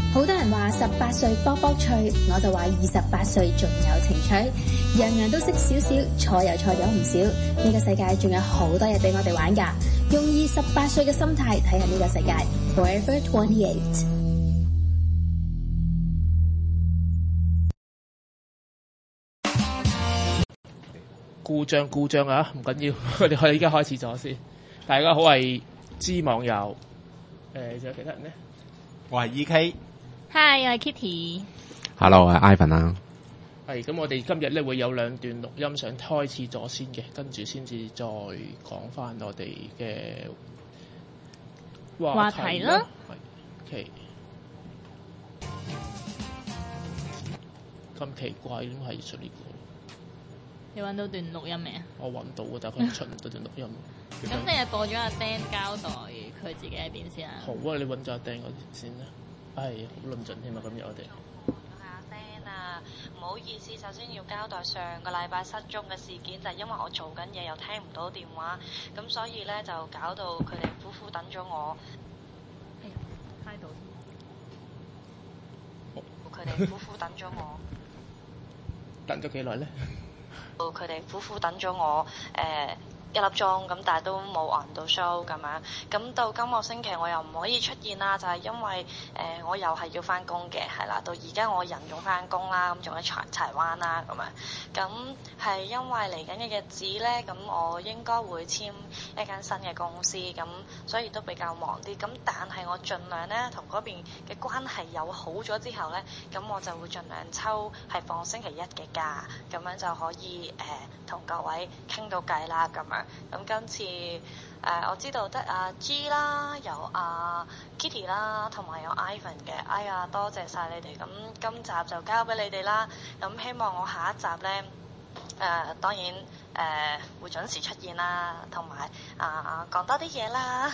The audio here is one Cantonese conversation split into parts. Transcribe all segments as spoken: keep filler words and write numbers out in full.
好多人話十八歲卜卜脆，我就話二十八歲仲有情趣，樣樣都識少少，錯又錯咗唔少。呢個世界仲有好多嘢俾我哋玩㗎，用二十八歲嘅心態睇下呢個世界。Forever twenty-eight。 故障故障啊，唔緊要，我哋可以依家開始咗先。大家好，我係知網友，誒仲有其他人咧？ 我係 E K。 Hi， 我係 Kitty。 Hello， 我係 Ivan 啊。 係咁，我哋今日咧會有兩段錄音想開始咗先嘅，跟住先至再講翻我哋嘅話題啦。係，OK。咁奇怪點係出呢個？ 你揾到段錄音未啊？ 我揾到嘅，但係佢出唔到段錄音。 咁你係播咗阿 Dan 交代佢自己喺邊先啊？ 好啊，你揾咗阿 Dan 嗰啲先啦。唉，好論盡添啊！今日我哋係阿 Dan 啊，唔好意思，首先要交代上個禮拜失蹤嘅事件，就係因為我做緊嘢又聽唔到電話，咁所以咧就搞到佢哋苦苦等咗我。 喺度。 佢哋苦苦等咗我。 等咗幾耐咧？ 佢哋苦苦等咗我誒、呃、一粒鐘咁，但係都冇按到 show 咁樣。咁到今個星期我又唔可以出現啦，就係、是、因為誒、呃、我又係要翻工嘅，係啦。到而家我人仲翻工啦，咁仲喺柴柴灣啦咁樣。咁係因為嚟緊嘅日子咧，咁我應該會簽一間新嘅公司，咁所以都比較忙啲。咁但係我盡量咧同嗰邊嘅關係有好咗之後咧，咁我就會盡量抽係放星期一嘅假，咁樣就可以誒同、呃、各位傾到偈啦咁樣。咁今次誒、呃、我知道得阿 G 啦，有阿 Kitty 啦，同埋有 Ivan 嘅。哎呀，多謝晒你哋。咁今集就交俾你哋啦。咁希望我下一集咧。誒、呃、當然誒、呃、會準時出現啦，同埋啊講多啲嘢啦。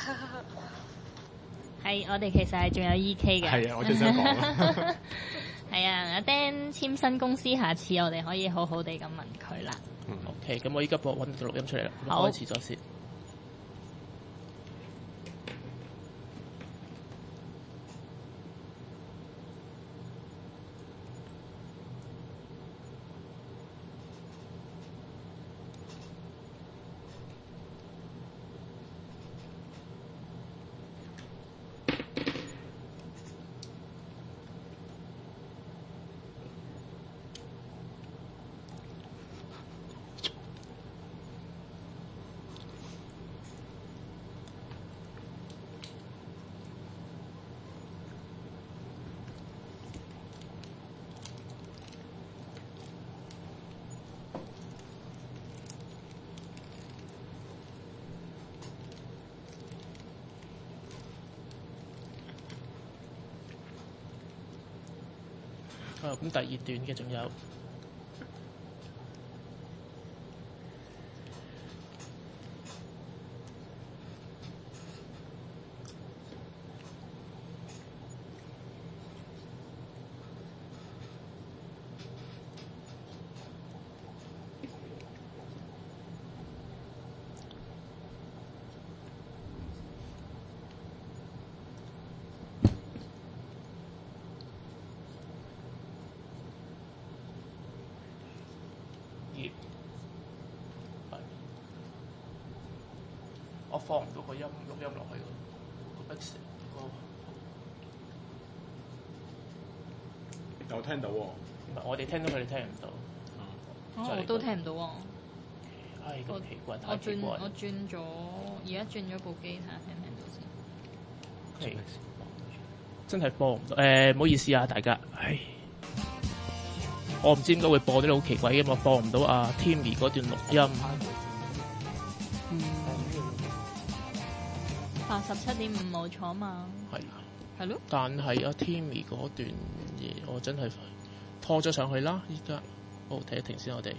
係，我哋其實係仲有 E K 嘅。 係啊，我最想講。 係啊，阿 Dan 簽新公司，下次我哋可以好好地咁問佢啦。 嗯 OK，咁我依家播揾條錄音出嚟啦， 好開始咗先。啊，咁第二段嘅仲有。我放唔到個音錄音落去喎，個 mix 個。 有聽到喎。 唔係，我哋聽到佢哋聽唔到。 哦，我都聽唔到喎。 唉，咁奇怪， 我轉太奇怪。 我轉咗，而家轉咗部機睇下聽唔聽到先。 係，真係播唔到。誒，唔好意思啊，大家。唉，我唔知點解會播啲好奇怪嘅，我放唔到阿 Timmy 嗰段錄音。 八十七點五冇錯嘛？ 係啊， 係咯。 但係阿 Timmy 嗰段嘢，我真係拖咗上去啦。依家，好，停一停先，我哋。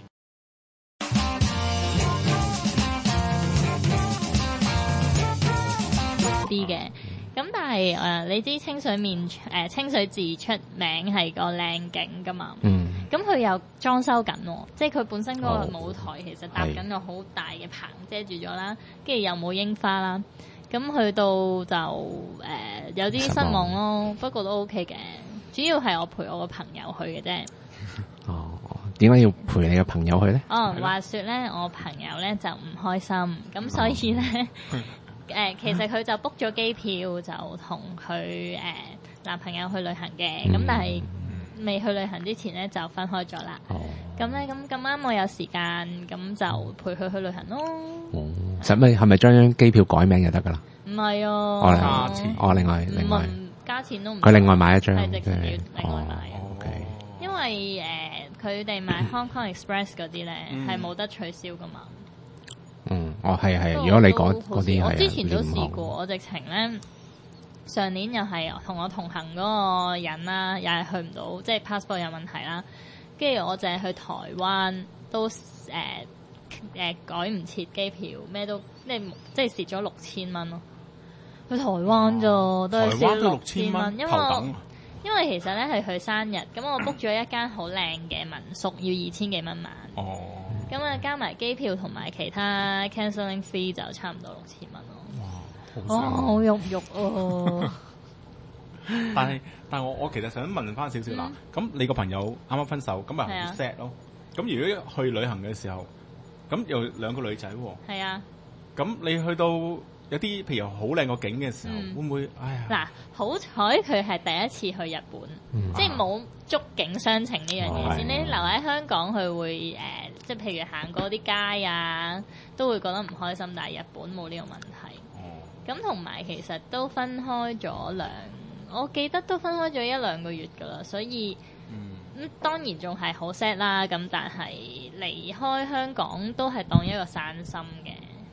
啲嘅，咁但係誒、呃，你知清水面誒、呃、清水寺出名係個靚景噶嘛？ 嗯。 咁佢又裝修緊喎，即係佢本身嗰個舞台其實搭緊個好大嘅棚遮住咗啦，跟住又冇櫻花啦。咁去到就誒、呃、有啲失望咯，不過都 OK 嘅。 主要係我陪我個朋友去嘅啫。 哦，點解要陪你嘅朋友去咧？ 哦，話說咧，我朋友咧就唔開心，咁所以咧，誒、呃，其實佢就 book 咗機票，就同佢誒男朋友去旅行嘅，咁、嗯、但係未去旅行之前咧就分開咗啦。哦，咁咧咁咁啱我有時間，咁就陪佢去旅行咯。哦，使咪係咪將張機票改名就得噶啦？唔係啊，哦，加錢，哦，另外另外加錢都唔，佢另外買一張，係直情要另外買。哦 OK， 因為誒佢哋買 Hong Kong Express 嗰啲咧係冇得取消噶嘛。嗯，哦係係，如果你講嗰啲係，我之前都試過，我直情咧上年又係同我同行嗰個人啦，又係去唔到，即係 passport 有問題啦。跟住我淨係去台灣都誒誒、呃呃、改唔切機票，咩都即係即係蝕咗六千蚊咯。去台灣咋，都係蝕六千蚊，因為因為其實咧係佢生日，咁我 book 咗一間好靚嘅民宿，要二千幾蚊晚。哦，咁啊加埋機票同埋其他 cancelling fee 就差唔多六千蚊咯。哇，好肉肉哦！ 但係但係我我其實想問翻少少啦，咁、嗯、你個朋友啱啱分手，咁咪好 sad 咯？咁、啊、如果去旅行嘅時候，咁有兩個女仔喎，係啊，咁你去到有啲譬如好靚個景嘅時候，嗯、會唔會？哎呀！嗱，好彩佢係第一次去日本，嗯、即係冇觸景傷情呢樣嘢先。你留喺香港，佢會誒、呃，即係譬如行過啲街啊，都會覺得唔開心。但係日本冇呢個問題。咁同埋其實都分開咗兩，我記得都分開咗一兩個月㗎啦。所以咁、嗯、當然仲係好 sad 啦。咁但係離開香港都係當一個散心嘅。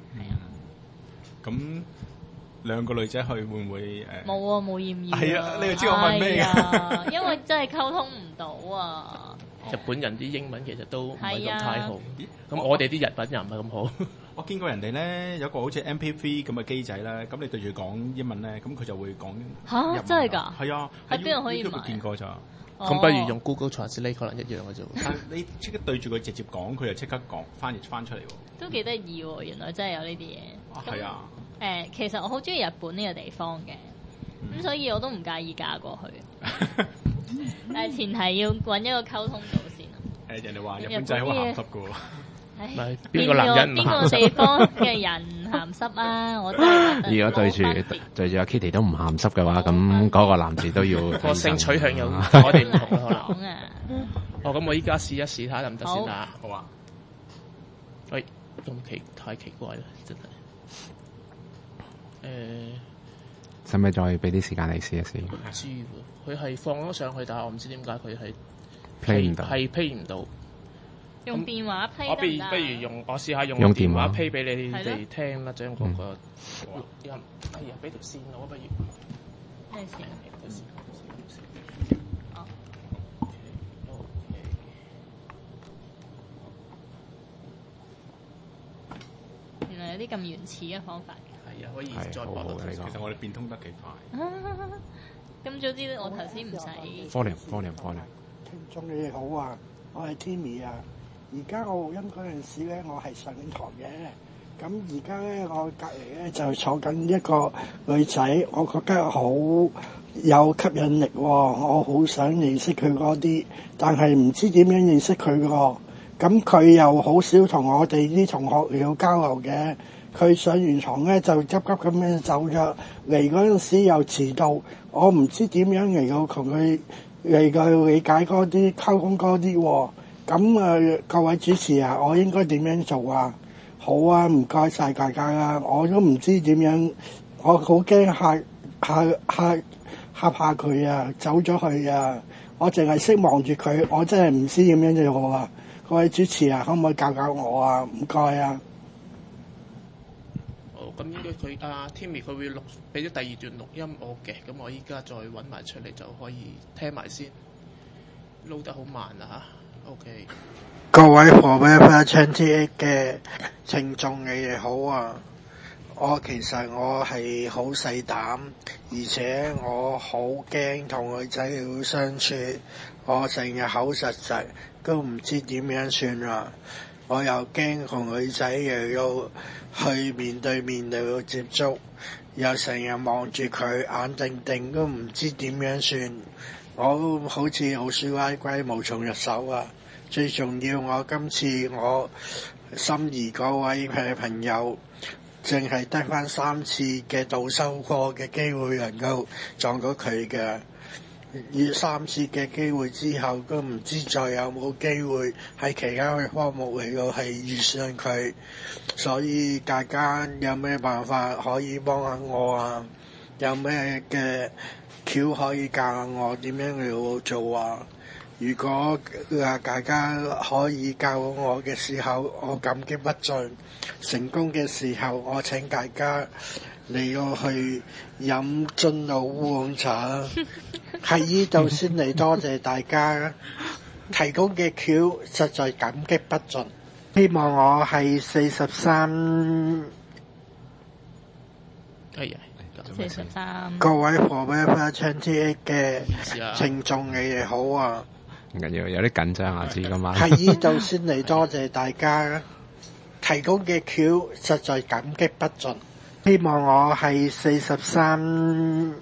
咁兩個女仔去會唔會誒？冇啊，冇艷遇。 係啊，你又知我問咩㗎？ 因為真係溝通唔到啊。 日本人啲英文其實都唔係咁太好，咁我哋啲日文又唔係咁好。 我見過人哋咧有個好似 M P three 咁嘅機仔咧，咁你對住講英文咧，咁佢就會講嚇，真係㗎？ 係啊， 喺邊度可以買？ 見過咋？ 咁不如用 Google Translate 可能一樣嘅啫。 但係你即刻對住佢直接講，佢就即刻講翻譯翻出嚟喎。 都幾得意喎！原來真係有呢啲嘢。 係啊。 誒、呃，其實我好中意日本呢個地方嘅，咁、嗯、所以我都唔介意嫁過去。但係前提要揾一個溝通到先。誒、 呃，人哋話日本仔好鹹濕噶喎。 係邊個男人邊個地方嘅人鹹濕啊？我真係如果對住對住阿 Kitty 都唔鹹濕嘅話，咁嗰個男士都要個性取向有我哋唔同可能。 啊！ 哦，咁我依家試一試睇下得唔得先啊？ 好啊。 喂，咁奇太奇怪啦，真係。誒， 使唔使再俾啲時間你試一試？ 唔知喎，佢係放咗上去，但係我唔知點解佢係 play 唔到， 係 play 唔到。 用電話 play 我不如不如用我試下用電話 play 俾你哋聽啦，將嗰個錄音。哎呀，俾條線我不如。 咩線？哦。原來有啲咁原始嘅方法。 係啊，可以再播到。 其實我哋變通得幾快。 咁早知我頭先唔使。 科聯科聯科聯。 聽眾你好啊，我係 Timmy 啊。而家我錄音嗰陣時咧，我係上緊堂嘅。咁而家咧，我隔離咧就坐緊一個女仔，我覺得好有吸引力喎。我好想認識佢嗰啲，但係唔知點樣認識佢喎。咁佢又好少同我哋啲同學有交流嘅。佢上完堂咧就急急咁樣走咗，嚟嗰陣時又遲到。我唔知點樣嚟到同佢嚟到理解嗰啲溝通嗰啲喎。咁啊、呃，各位主持啊，我應該點樣做啊？好啊，唔該晒大家啦。我都唔知點樣，我好驚嚇嚇嚇嚇怕佢啊，走咗去啊！我淨係識望住佢，我真係唔知點樣做啊！各位主持啊，可唔可以教教我啊？唔該啊！ 咁應該佢阿 Timmy 佢會錄俾咗第二段錄音我嘅，咁我依家再揾埋出嚟就可以聽埋先。撈得好慢啊嚇 ，OK。 各位 Forever twenty-eight 嘅聽眾，你哋好啊！我其實我係好細膽，而且我好驚同女仔要相處，我成日口實實，都唔知點樣算啊！我又驚同女仔又要去面對面又要接觸，又成日望住佢眼定定都唔知點樣算。 我好似好少乖乖無從入手啊！最重要，我今次我心儀嗰位嘅朋友，淨係得返三次嘅導修課嘅機會能夠撞到佢嘅。以三次嘅機會之後，都唔知再有冇機會喺其他嘅科目嚟到係遇上佢，所以大家有咩辦法可以幫下我啊？有咩嘅橋可以教下我點樣嚟做啊？如果啊大家可以教我嘅時候，我感激不盡；成功嘅時候，我請大家嚟到去飲樽露烏龍茶。喺呢度先嚟多謝大家提供嘅橋，實在感激不盡。希望我係四十三， 哎呀， 四十三， 各位 Forever twenty-eight 嘅聽眾，你哋好啊！ 唔緊要，有啲緊張啊，知㗎嘛？ 喺呢度先嚟多謝大家提供嘅橋，實在感激不盡。希望我係四十三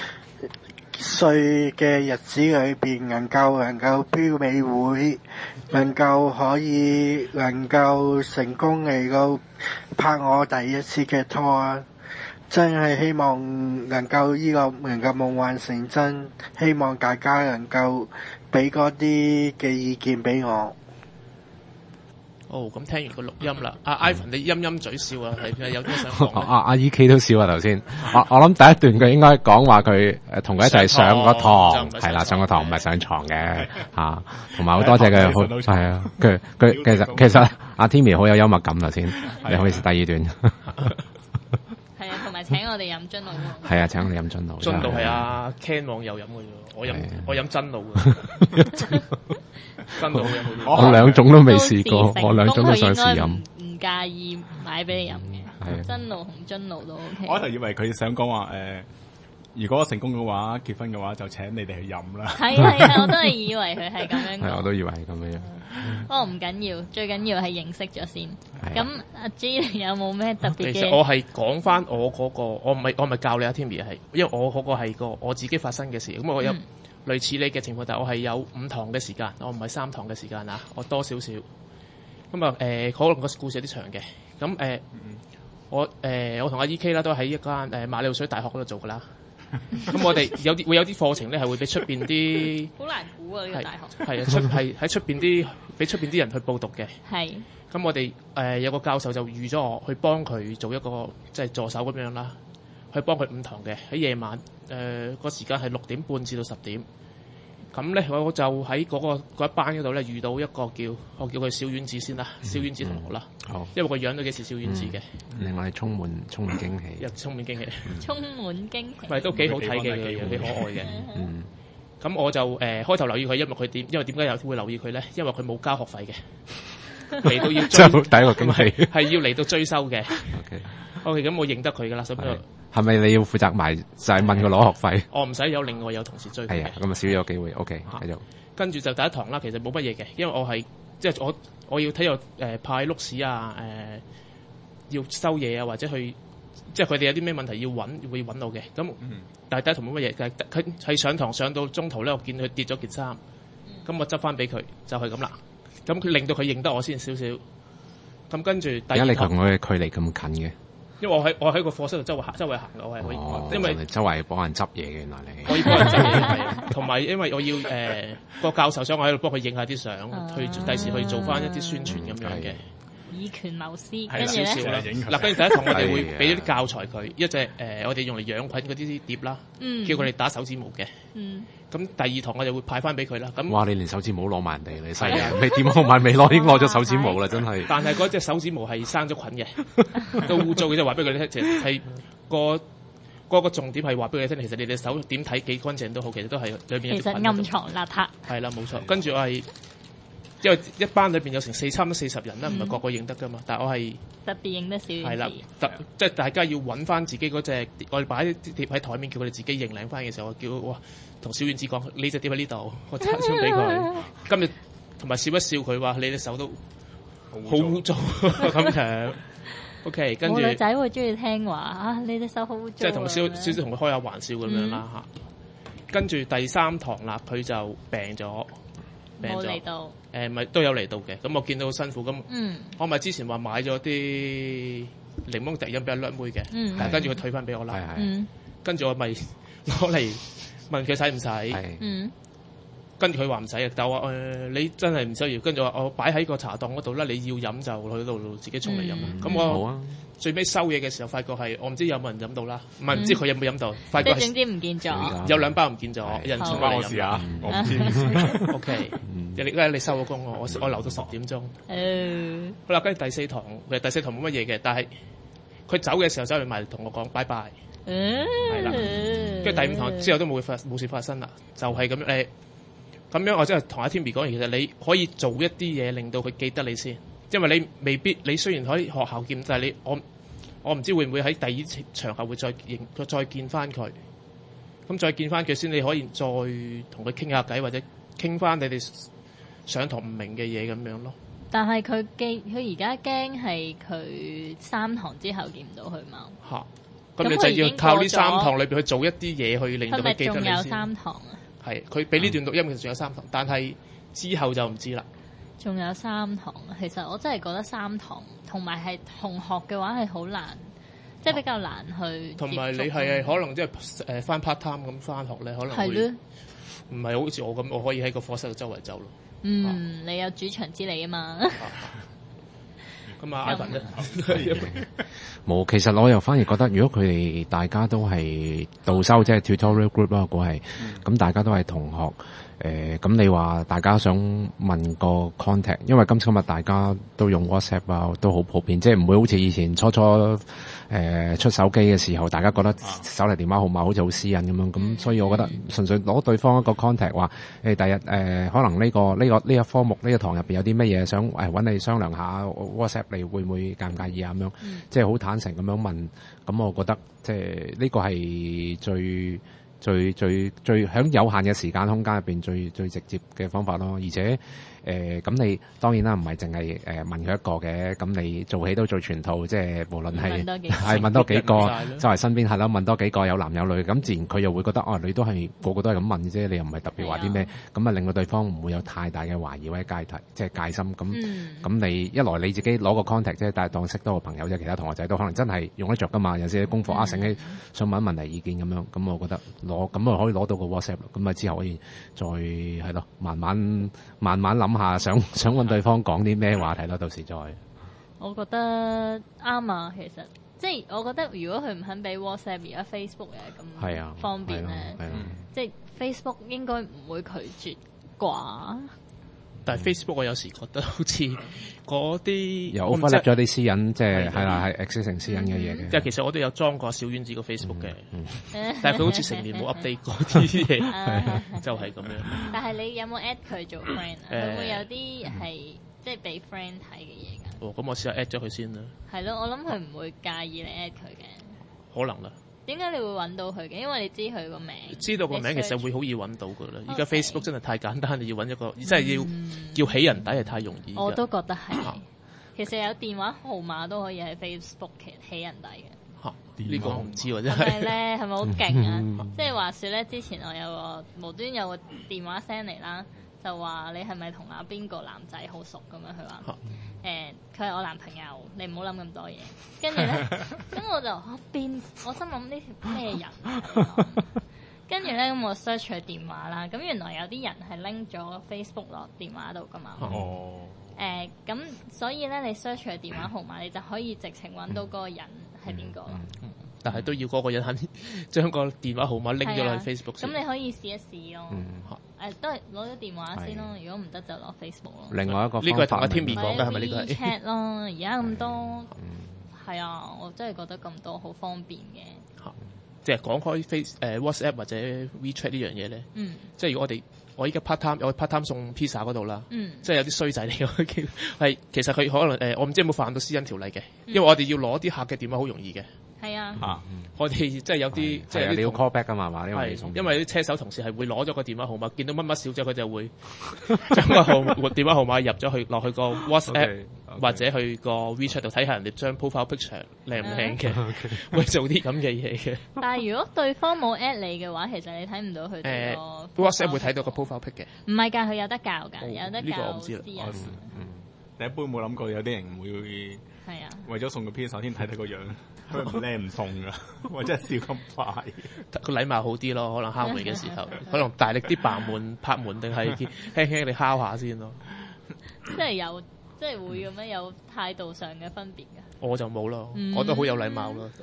歲嘅日子裏邊，能夠能夠標美會，能夠可以能夠成功嚟到拍我第一次嘅拖啊！真係希望能夠呢個能夠夢幻成真，希望大家能夠俾嗰啲嘅意見俾我。 哦，咁聽完個錄音啦，阿 Ivan 你陰陰嘴笑啊，係咪有啲想講？ 阿阿 E K 都笑啊頭先，我我諗第一段佢應該講話佢誒同佢一齊上個堂，係啦，上個堂唔係上床嘅嚇，同埋好多謝佢，係啊，佢佢其實其實阿 Timmy 好有幽默感頭先，你可以第二段。 係啊，同埋請我哋飲樽露。 係啊，請我哋飲樽露。 樽露係阿 Ken 網友飲嘅啫，我飲我飲真露嘅。真露飲我兩種都未試過，我兩種都想試飲。 唔介意買俾你飲嘅，真露同樽露都 OK。 我一頭以為佢想講話誒，如果成功嘅話，結婚嘅話就請你哋去飲啦。 係啊係啊，我都係以為佢係咁樣講。 係，我都以為係咁樣。 不過唔緊要，最緊要係認識咗先。咁阿 J 有冇咩特別嘅？ 其實我係講翻我嗰個，我唔係我唔係教你阿 Timmy 係，因為我嗰個係個我自己發生嘅事。咁我有類似你嘅情況，但係我係有五堂嘅時間，我唔係三堂嘅時間啊，我多少少。咁啊誒，可能個故事有啲長嘅。咁誒、呃，我誒、呃、我同阿 E K 啦，都喺一間誒馬里奧水大學嗰度做噶啦。咁我哋有啲會有啲課程咧，係會俾出邊啲好難估啊！呢、這個大學係啊，出係喺出邊啲俾出邊啲人去報讀嘅。係。咁我哋誒、呃、有個教授就預咗我去幫佢做一個即係助手咁樣啦，去幫佢五堂嘅喺夜晚誒個時間係六點半至到十點。咁咧我就喺嗰、那個嗰一班嗰度咧遇到一個叫我叫佢小丸子先啦，嗯、小丸子同學啦。好。因為個樣都幾似小丸子嘅。 另外充滿充滿驚喜。 又充滿驚喜。 充滿驚喜。 唔係都幾好睇嘅，又幾可愛嘅。嗯。咁我就誒、呃、開頭留意佢，因為佢點？因為點解又會留意佢咧？因為佢冇交學費嘅，嚟到要追。即係第一個驚喜。係要嚟到追收嘅。OK。OK，咁我認得佢噶啦，所以。 係咪你要負責埋就係問佢攞學費？ 我唔使有另外有同事追佢嘅。係啊，咁啊少咗機會。OK，繼續。跟住就第一堂啦，其實冇乜嘢嘅，因為我係即係我我要睇個誒派碌屎啊，誒、呃、要收嘢啊，或者去即係佢哋有啲咩問題要揾會揾到嘅。咁、嗯、但係第一堂冇乜嘢，佢係上堂上到中途咧，我見佢跌咗件衫，咁、嗯、我執翻俾佢，就係咁啦。咁佢令到佢認得我先少少。咁跟住第二堂。而家你同我嘅距離咁近嘅？因為我喺我喺個課室度周圍行周圍行嘅，我係可以，哦、因為周圍幫人執嘢嘅，原來你可以幫人執嘢，同埋因為我要誒個、呃、教授想我喺度幫佢影下啲相，啊、去第時去做翻一啲宣傳咁樣嘅。以權謀私，跟住咧嗱，跟住第一堂我哋會俾啲教材佢，一隻誒、呃、我哋用嚟養菌嗰啲碟啦，嗯、叫佢哋打手指模嘅。嗯咁第二堂我就會派翻俾佢啦。咁哇，你連手指模攞埋人哋，你犀利！你點好買未攞？已經攞咗手指模啦，真係。但係嗰隻手指模係生咗菌嘅，都污糟嘅。就話俾佢哋聽，其實係個嗰個重點係話俾佢哋聽。其實你哋手點睇幾乾淨都好，其實都係裏邊有啲菌。其實暗藏邋遢。係啦，冇錯。跟住我係因為一班裏邊有成四差唔多四十人啦，唔係個個認得噶嘛。但係我係特別認得少啲。係啦，特即係大家要揾翻自己嗰隻，我哋擺啲碟喺台面，叫佢哋自己認領翻嘅時候，我叫哇。同小丸子講：呢隻碟喺呢度，我拆咗俾佢。今日同埋笑一笑佢話：你隻手都好污糟咁樣。OK，跟住。女仔會中意聽話啊！你隻手好污糟。即係同少少少同佢開下玩笑咁樣啦嚇。 跟住第三堂啦，佢就病咗，病咗。冇嚟到。 誒，咪都有嚟到嘅。咁我見到好辛苦咁， 嗯、 我咪之前話買咗啲檸檬滴飲俾阿略妹嘅， 嗯、 跟住佢退翻俾我啦。 嗯、 跟住我咪攞嚟問佢使唔使？跟住佢話唔使，但我話誒、呃、你真係唔需要。跟住我我擺喺個茶檔嗰度啦，你要飲就去度自己沖嚟飲。咁、嗯、我、啊、最尾收嘢嘅時候，發覺係我唔知有冇人飲到啦，唔係唔知佢有冇飲到。嗯、發覺係總之唔見咗， 有兩包唔見咗，有人沖翻嚟飲啊！我唔知。O K， 你你收咗工我我我留到十點鐘。 嗯、 好啦，跟住第四堂，其實第四堂冇乜嘢嘅，但係佢走嘅時候走嚟埋同我講拜拜。 嗯， 係啦。跟住第五堂之後都冇發冇事發生啦，就係、是、咁樣誒。咁樣我真係同阿 Timmy 講，其實你可以做一啲嘢令到佢記得你先，因為你未必你雖然可以學校見，但係你我我唔知會唔會喺第二場合會再認再見翻佢，咁再見翻佢先，你可以再同佢傾下偈，或者傾翻你哋上堂唔明嘅嘢咁樣咯。 但係佢記佢而家驚係佢三堂之後見唔到佢嘛？ 嚇！咁你就要靠呢三堂裏邊去做一啲嘢去令到佢記得你先。 仲有三堂啊？ 係，佢俾呢段錄音其實仲有三堂，但係之後就唔知啦。 仲有三堂，其實我真係覺得三堂，同埋係同學嘅話係好難，即係比較難去。同埋你係可能即係誒翻 part time 咁翻學咧，可能會唔係好似我咁，我可以喺個課室度周圍走咯。 嗯，啊、你有主場之利啊嘛。 咁啊，Ivan 咧冇。其實我又反而覺得，如果佢哋大家都係導修，即係 tutorial group 啦，嗰係咁，大家都係同學。誒，咁你話大家想問個 contact，因為今今日大家都用 WhatsApp 啊，都好普遍，即係唔會好似以前初初誒、呃、出手機嘅時候，大家覺得手提電話號碼好似好私隱咁樣，咁所以我覺得純粹攞對方一個 contact 話，誒第日誒可能呢、呢個呢、呢個呢一、呢個、科目呢、呢個堂入邊有啲乜嘢想誒揾你商量下 WhatsApp 你會唔會介唔介意啊咁樣，嗯、即係好坦誠咁樣問，咁我覺得即係呢個係最。最最最喺有限嘅時間空間入邊最最直接嘅方法咯，而且誒咁、呃、你當然啦，唔係淨係誒問佢一個嘅，咁你做起都做全套，即係無論係係問多幾個，周圍身邊係咯，問多幾個有男有女，咁自然佢又會覺得哦，你都係個個都係咁問啫，你又唔係特別話啲咩，咁啊令到對方唔會有太大嘅懷疑或者戒提，即係戒心。咁咁、嗯、你一來你自己攞個 contact 即係但係當識多個朋友啫，其他同學仔都可能真係用得着噶嘛，有時啲功課啊，醒起想問問題意見咁樣，咁我覺得攞咁啊可以攞到個 WhatsApp，咁啊之後可以再係咯，慢慢慢慢諗下想想問對方講啲咩話題咯，到時再。 我覺得啱啊，其實即係我覺得如果佢唔肯俾 WhatsApp，而家 Facebook 又係咁方便咧，即係 Facebook 應該唔會拒絕啩。 但係 Facebook 我有時覺得好似嗰啲又忽略咗啲私隱，即係係啦，係 access 成私隱嘅嘢嘅。 即係其實我都有裝過小丸子個 Facebook 嘅，嗯嗯、但係佢好似成年冇 update 過啲嘢，就係咁樣。 但係你有冇 add 佢做 friend 啊？會唔會有啲係即係俾 friend 睇嘅嘢㗎？ 哦，咁我試下 add 咗佢先啦。 係咯，我諗佢唔會介意你 add 佢嘅。 可能啦。點解你會揾到佢嘅？因為你知佢個名。 知道個名其實會好易揾到噶啦。而家 Facebook 真係太簡單，你要揾一個，真係要、嗯、要起人底係太容易。 我都覺得係。其實有電話號碼都可以喺 Facebook 起人底嘅。 嚇、啊！呢、呢個我唔知喎，真係。 係咧，係咪好勁啊？即係話説咧，之前我有個無端有個電話 send 嚟啦，就話你係咪同阿邊個男仔好熟咁樣？佢話誒，佢係我男朋友，你唔好諗咁多嘢。跟住咧，咁我就我變，我心諗呢條咩人啊？跟住咧，咁我 search 佢電話啦，咁原來有啲人係拎咗 Facebook 落電話度噶嘛。哦。誒，咁所以咧，你 search 佢電話號碼，你就可以直情揾到嗰個人係邊個咯。 但係都要嗰個人肯將個電話號碼拎咗落去 Facebook 先。 咁你可以試一試咯。誒，都係攞咗電話先咯。如果唔得就攞 Facebook 咯。 另外一個呢個係同阿 Timmy 講嘅係咪呢個係 WeChat 咯，而家咁多係啊，我真係覺得咁多好方便嘅。 嚇，即係講開 Face 誒 WhatsApp 或者 WeChat 呢樣嘢咧。嗯。即係如果我哋我依家 part time 有 part time 送 pizza 嗰度啦。嗯。即係有啲衰仔嚟嘅，係其實佢可能誒，我唔知有冇犯到私隱條例嘅，因為我哋要攞啲客嘅電話好容易嘅。係啊，嚇！我哋即係有啲即係你要 call back 㗎嘛嘛，因為因為啲車手同事係會攞咗個電話號碼，見到乜乜小姐佢就會將個號電話號碼入咗去落去個 WhatsApp， 或者去個 WeChat 度睇下人哋張 profile picture 靚唔靚嘅，會做啲咁嘅嘢嘅。 但係如果對方冇 at 你嘅話，其實你睇唔到佢哋個 WhatsApp 會睇到個 profile pic 嘅。 唔係㗎，佢有得教㗎，有得教。 呢個我唔知啦。 嗯，你一般冇諗過有啲人會係啊，為咗送個 P，首先睇睇個樣，佢唔靚唔送㗎，或者係笑咁快。 個禮貌好啲咯，可能敲門嘅時候，可能大力啲拍門拍門，定係輕輕你敲下先咯。 即係有，即係會咁樣有態度上嘅分別㗎。 我就冇咯，嗯、我都好有禮貌咯。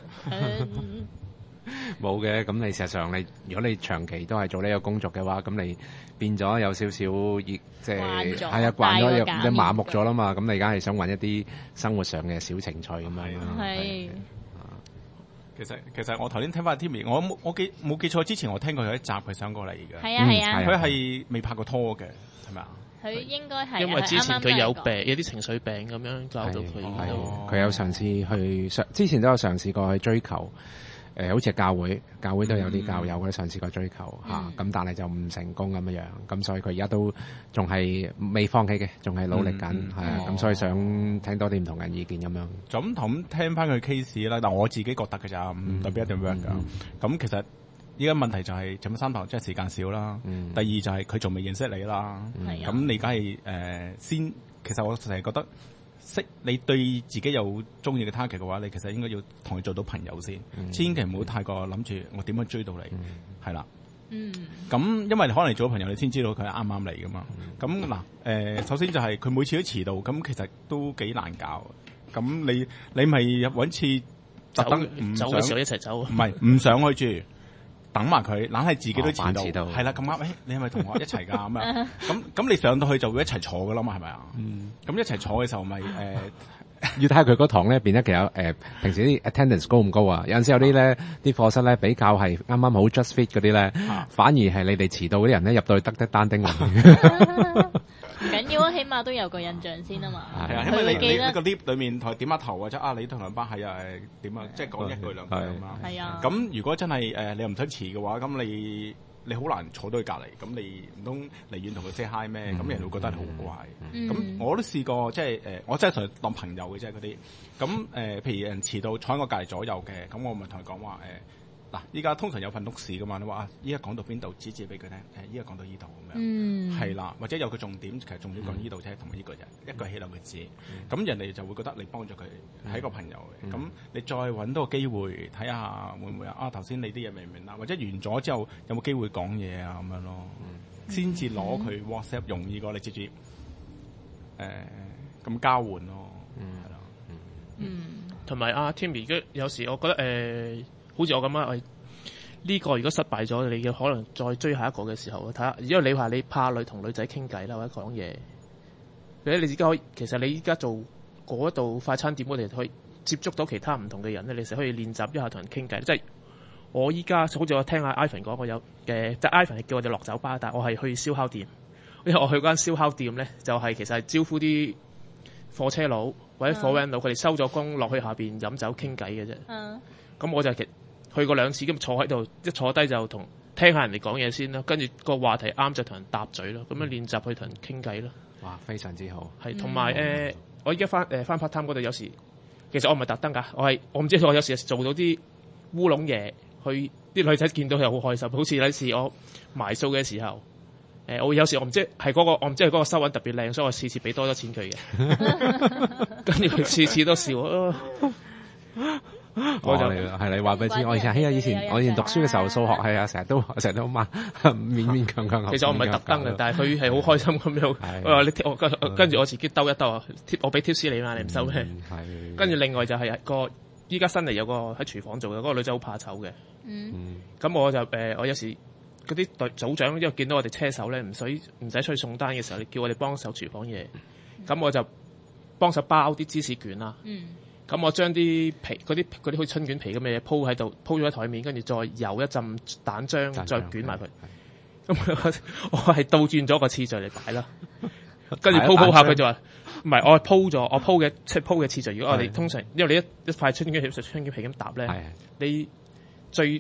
冇嘅，咁你事實上你如果你長期都係做呢個工作嘅話，咁你變咗有少少熱，即係係啊慣咗，你麻木咗啦嘛。咁你而家係想揾一啲生活上嘅小情趣咁樣。 係。 其實其實我頭先聽翻 Timmy， 我冇我記冇記錯之前我聽過有一集佢上過嚟嘅。 係啊係啊。 佢係未拍過拖嘅，係咪啊？ 佢應該係因為之前佢有病，有啲情緒病咁樣搞到佢。 佢有嘗試去嘗，之前都有嘗試過去追求。誒、呃，好似教會，教會都有啲教友嗰啲嘗試過追求嚇，咁、嗯啊、但係就唔成功咁樣樣，咁所以佢而家都仲係未放棄嘅，仲係努力緊，係、嗯、啊，咁、哦、所以想聽多啲唔同人意見咁樣。 就咁咁聽翻佢 case 啦，但我自己覺得嘅咋，唔代表一定 work 㗎。咁、嗯、其實依家問題就係做乜三堂，即係時間少啦。嗯、第二就係佢仲未認識你啦。咁、嗯、你梗係誒先，其實我成日覺得。識你對自己有中意嘅 target 嘅話，你其實應該要同佢做到朋友先，嗯、千祈唔好太過諗住我點樣追到你，係、嗯、啦。咁、嗯、因為可能你做咗朋友，你先知道佢係啱啱嚟噶嘛。咁嗱誒，首先就係佢每次都遲到，咁其實都幾難搞。咁你你咪揾次特登唔想走嘅時候一齊走，唔係唔想去住。等埋佢，懶係自己都遲到，係啦咁啱。誒，你係咪同我一齊㗎咁啊？咁咁你上到去就會一齊坐㗎啦嘛，係咪啊？咁、嗯、一齊坐嘅時候咪誒，呃、 要睇下佢嗰堂咧變得其實誒平時啲 attendance 高唔高啊？有陣時有啲咧啲課室咧比較係啱啱好 just fit 嗰啲咧，啊、反而係你哋遲到嗰啲人咧入到去得得單丁嚟。 唔緊要啊，起碼都有個印象先啊嘛。 係啊，因為你你呢個 lift 裏面同佢點下頭或者啊，你同兩班係啊誒點啊，即係講一句兩句咁嘛。係啊。咁如果真係誒你又唔想遲嘅話，咁你你好難坐到佢隔離，咁你唔通離遠同佢 say hi 咩？咁人會覺得你好怪。咁我都試過，即係誒，我真係同佢當朋友嘅啫嗰啲。咁誒，譬如有人遲到坐喺我隔離左右嘅，咁我咪同佢講話誒。嗱，依家通常有份錄事噶嘛，你話啊，依家講到邊度，指指俾佢聽，誒，依家講到依度咁樣，係啦、嗯，或者有個重點，其實重點講依度啫，同埋依個人，一個起兩個字，咁、嗯、人哋就會覺得你幫咗佢，係一個朋友嘅，咁、嗯、你再揾多個機會睇下會唔會啊？啊，頭先你啲嘢明唔明啊？或者完咗之後有冇機會講嘢啊？咁樣咯，先至攞佢 WhatsApp 容易過你直接誒咁交換咯，係咯， 嗯，同埋阿 Timmy，而家有時我覺得誒。呃好似我咁啊，呢、呢個如果失敗咗，你要可能再追下一個嘅時候，睇下。因為你話你怕女同女仔傾偈啦，或者講嘢，或者你而家可以，其實你依家做嗰度快餐店，我哋可以接觸到其他唔同嘅人咧，你就可以練習一下同人傾偈。即係我依家好似我聽阿 Ivan 講，我有嘅，即係 Ivan 係叫我哋落酒吧，但係我係去燒烤店，因為我去嗰間燒烤店咧，就係、是、其實係招呼啲貨車佬或者貨 van 佬，佢哋、嗯、收咗工落去下邊飲酒傾偈嘅啫。嗯，咁我就其去過兩次，咁坐喺度，一坐低就同聽下人哋講嘢先啦，跟住個話題啱就同人搭嘴咯，咁樣練習去同人傾偈咯。 哇，非常之好。 係，同埋誒，我依家翻誒翻 part time 嗰度，有時其實我唔係特登㗎，我係我唔知我有時做到啲烏龍嘢，去啲女仔見到又好開心，好似有時我埋數嘅時候，誒、呃、我有時我唔知係嗰、嗰個我唔知係嗰個收銀特別靚，所以我次次俾多咗錢佢嘅，跟住佢次次都笑。啊我就係你話俾你知，我以前係啊，以前我以前讀書嘅時候，數學係啊，成日都成日都掹勉勉強強。 其實我唔係特登嘅，但係佢係好開心咁樣。我話你我跟跟住我自己兜一兜啊，我俾 tips 你嘛，你唔收咩？跟住另外就係個依家新嚟有個喺廚房做嘅嗰個女仔好怕醜嘅。嗯。咁我就誒，我有時嗰啲隊組長因為見到我哋車手咧，唔使唔使出去送單嘅時候，你叫我哋幫手廚房嘢，咁我就幫手包啲芝士卷啦。嗯。咁我將啲皮嗰啲嗰啲好似春卷皮咁嘅嘢鋪喺度，鋪咗喺台面，跟住再油一浸蛋漿，再捲埋佢。咁我係倒轉咗個次序嚟擺啦。跟住鋪鋪下佢就話：唔係，我係鋪咗，我鋪嘅即係鋪嘅次序。如果我哋通常，因為你一一塊春卷皮春卷皮咁搭咧，你最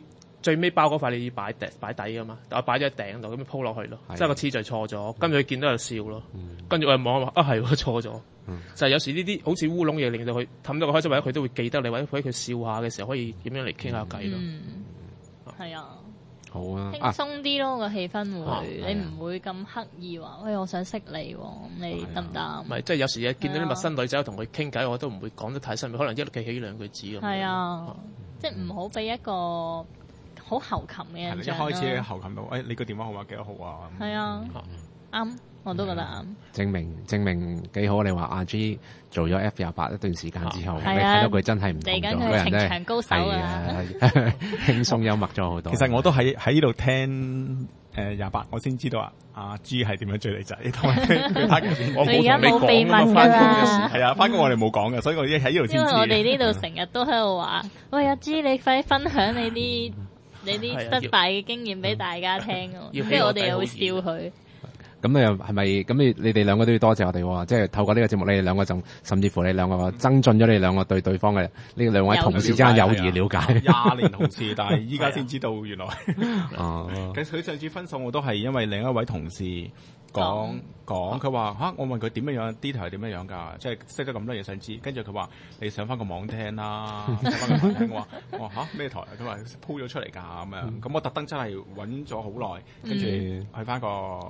最尾包嗰塊你要擺底擺底噶嘛，但我擺咗喺頂度，咁咪鋪落去咯，即係個次序錯咗，跟住佢見到就笑咯，跟住我就望話啊係喎錯咗，就係有時呢啲好似烏龍嘢令到佢氹到佢開心，或者佢都會記得你，或者佢佢笑下嘅時候可以點樣嚟傾下偈咯。 係啊。 好啊， 輕鬆啲咯個氣氛會，你唔會咁刻意話，喂，我想識你，你得唔得？ 唔係，即係有時嘢見到啲陌生女仔，同佢傾偈，我都唔會講得太深入，可能一記起兩句子咁。 係啊，即係唔好俾一個好喉擒嘅印象。 一開始喉擒到，誒，你個電話號碼幾多號啊？ 係啊，啱。我都覺得啱， 證明證明幾好。你話阿 G 做咗 F 廿八一段時間之後，你睇到佢真係唔同咗，個人真係情場高手啊， 輕鬆幽默咗好多。 其實我都喺喺呢度聽誒廿八，我先知道啊，阿 G 係點樣追女仔，同埋佢拍嘅片，我冇同你講秘密㗎啦。 係啊，翻工我哋冇講嘅，所以我喺呢度先知。 因為我哋呢度成日都喺度話，喂阿 G，你快啲分享你啲你啲失敗嘅經驗俾大家聽啊，跟住我哋又會笑佢。 咁你又係咪？咁你你哋兩個都要多謝我哋喎，即係透過呢個節目，你哋兩個就甚至乎你兩個增進咗你哋兩個對對方嘅呢兩位同事之間友誼嘅了解。 廿年同事，但係依家先知道原來。哦，佢佢上次分手我都係因為另一位同事講講，佢話嚇我問佢點樣樣 detail 係點樣樣㗎，即係識得咁多嘢想知，跟住佢話你上翻個網聽啦，上翻個網聽，我話我話嚇咩台？佢話鋪咗出嚟㗎咁樣，咁我特登真係揾咗好耐，跟住去翻個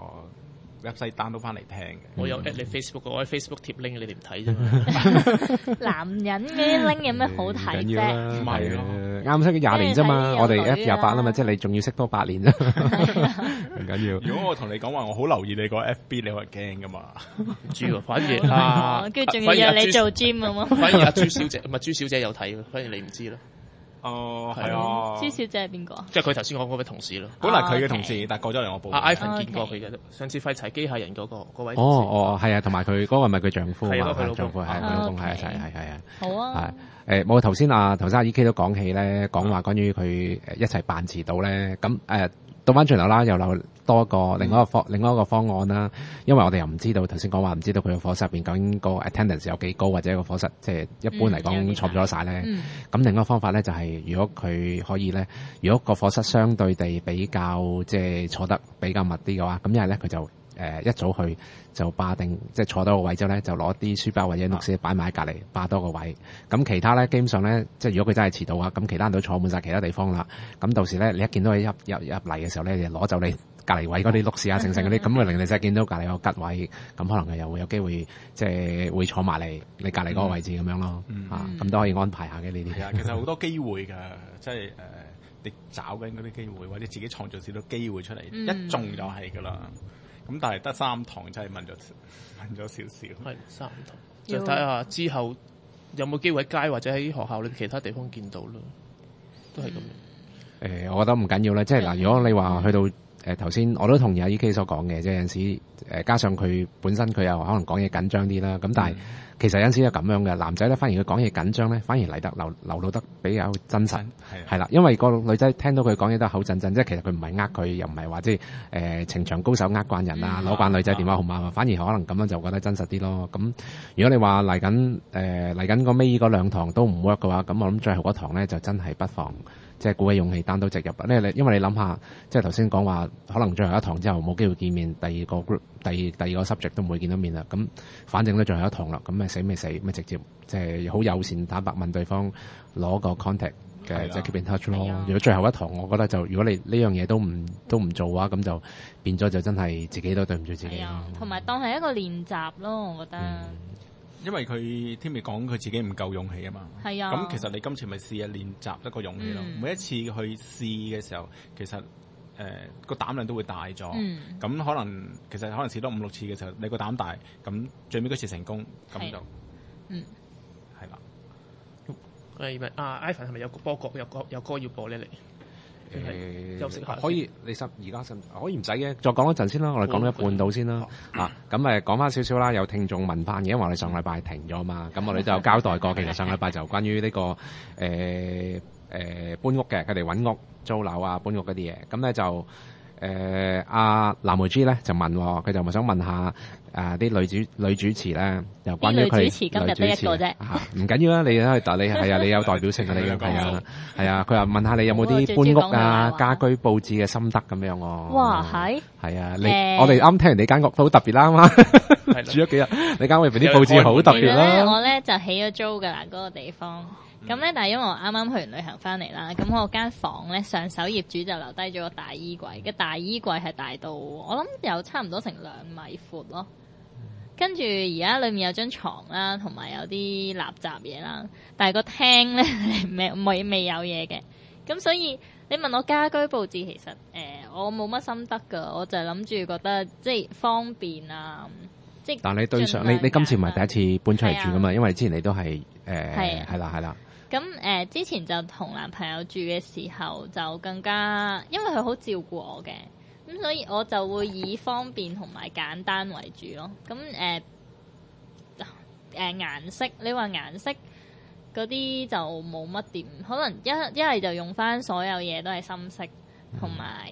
website download翻嚟聽嘅。 我有 at 你 Facebook， 我喺 Facebook 貼 link， 你哋唔睇啫。 男人嗰啲 link 有咩好睇啫？ 唔係咯，啱識廿年啫嘛，我哋 F 廿八啊嘛，即係你仲要識多八年啫，唔緊要。 如果我同你講話，我好留意你個 F B， 你會驚噶嘛？ 朱喎，反而啊， 跟住仲要約你做 gym 咁嘛？ 反而阿朱小姐唔係朱小姐有睇喎，反而你唔知咯。 哦，係啊。 朱小姐係邊個？ 即係佢頭先講嗰位同事咯。 本來佢嘅同事，但係過咗嚟我報。 阿 Ivan 見過佢嘅，上次廢柴機械人嗰個嗰位。 哦哦，係啊，同埋佢嗰個咪佢丈夫嘛，佢丈夫係佢老公係一齊，係係啊。 好啊。 係誒，我頭先啊，頭先阿 E K 都講起咧，講話關於佢誒一齊扮遲到咧，咁誒。倒翻轉頭啦，又留多個另外一個方、嗯、另外一個方案啦。因為我哋又唔知道頭先講話，唔知道佢個課室入邊究竟個 attendance 有幾高，或者個課室即係一般嚟講錯咗晒咧。咁、嗯、另一個方法咧就係、是，如果佢可以咧，如果個課室相對地比較即係坐得比較密啲嘅話，咁一係咧佢就誒、呃、一早去就霸定，即係坐多個位之後咧，就攞啲書包或者錄書擺埋喺隔離，霸多個位。咁其他咧基本上咧，即係如果佢真係遲到啊，咁其他人都坐滿晒其他地方啦。咁到時咧，你一見到佢入入入嚟嘅時候咧，就攞走你隔離位嗰啲錄事啊、成成嗰啲，咁啊令你真係見到隔離有吉位，咁可能佢又會有機會即係會坐埋嚟你隔離嗰個位置咁樣咯。嗯、啊，咁都可以安排下嘅呢啲。 係啊，其實好多機會㗎，即係誒、呃、你找緊嗰啲機會，或者自己創造少少機會出嚟，嗯、一中就係㗎啦。咁但係得三堂真係問咗問咗少少， 係三堂，就睇下之後有冇機會喺街或者喺學校裏其他地方見到咯，都係咁樣。誒、 嗯呃，我覺得唔緊要啦，即係嗱，如果你話去到誒頭先，我都同意阿 E K 所講嘅，即係有陣時誒、呃、加上佢本身佢又可能講嘢緊張啲啦，咁但係。嗯其實有陣時係咁樣嘅，男仔咧反而佢講嘢緊張咧，反而嚟得流流露得比較真實，係啦，因為個女仔聽到佢講嘢都口震震，即係其實佢唔係呃佢，又唔係話即係誒情場高手呃慣人啊，攞慣女仔電話號碼，反而可能咁樣就覺得真實啲咯。咁如果你話嚟緊誒嚟緊個尾嗰兩堂都唔 work 嘅話，咁我諗最後嗰堂咧就真係不妨。即係鼓起勇氣單刀直入，因為你因為你諗下，即係頭先講話，可能最後一堂之後冇機會見面，第二個 group，第二第二個 subject 都唔會見到面啦。咁反正都最後一堂啦，咁咪死咪死，咪直接即係好友善坦白問對方攞個 contact 嘅，即係 keep in touch 咯。如果最後一堂，我覺得就如果你呢樣嘢都唔都唔做嘅話，咁就變咗就真係自己都對唔住自己。 同埋當係一個練習咯，我覺得。嗯因為佢 Timmy 講佢自己唔夠勇氣啊嘛，係啊。咁其實你今次咪試下練習一個勇氣咯。嗯、每一次去試嘅時候，其實誒個、呃、膽量都會大咗。咁、嗯、可能其實可能試多五六次嘅時候，你個膽大，咁最尾嗰次成功，咁就嗯係啦。 誒咪啊 Ivan 係咪有個波角有歌有歌要播咧？你？誒休息下可以，你實而家可以唔使嘅，再講一陣先啦。我哋講咗一半到先啦。啊，咁誒講翻少少啦。有聽眾問翻嘅，因為我哋上禮拜停咗嘛，咁我哋就交代過。其實上禮拜就關於呢、這個誒誒、呃呃、搬屋嘅，佢哋揾屋租樓啊，搬屋嗰啲嘢。咁咧就誒、 誒阿藍梅 G 咧就問，佢就咪想問下誒啲女主女主持咧，又關於佢女主持今日得一個啫嚇，唔緊要啦，你可以答你係啊，你有代表性嘅你嘅係啊係啊，佢話問下你有冇啲搬屋啊、家居佈置嘅心得咁樣喎。 哇係係啊，你我哋啱聽完你間屋都好特別啦嘛，住咗幾日，你間屋入邊啲佈置好特別啦。 我咧就起咗租㗎啦，嗰個地方。咁咧，但係因為我啱啱去完旅行翻嚟啦，咁我間房咧上手業主就留低咗個大衣櫃，嘅大衣櫃係大到我諗有差唔多成兩米闊咯。跟住而家裏面有張床啦，同埋有啲垃圾嘢啦，但係個廳咧未未未有嘢嘅。咁所以你問我家居佈置，其實誒、呃、我冇乜心得㗎，我就係諗住覺得即係方便啊，即係。但你對上你你今次唔係第一次搬出嚟住㗎嘛？啊、因為之前你都係誒係啦係啦。咁誒、呃、之前就同男朋友住嘅時候就更加，因為佢好照顧我嘅，咁所以我就會以方便同埋簡單為主咯。咁誒誒顏色，你話顏色嗰啲就冇乜點，可能一一係就用翻所有嘢都係深色，同埋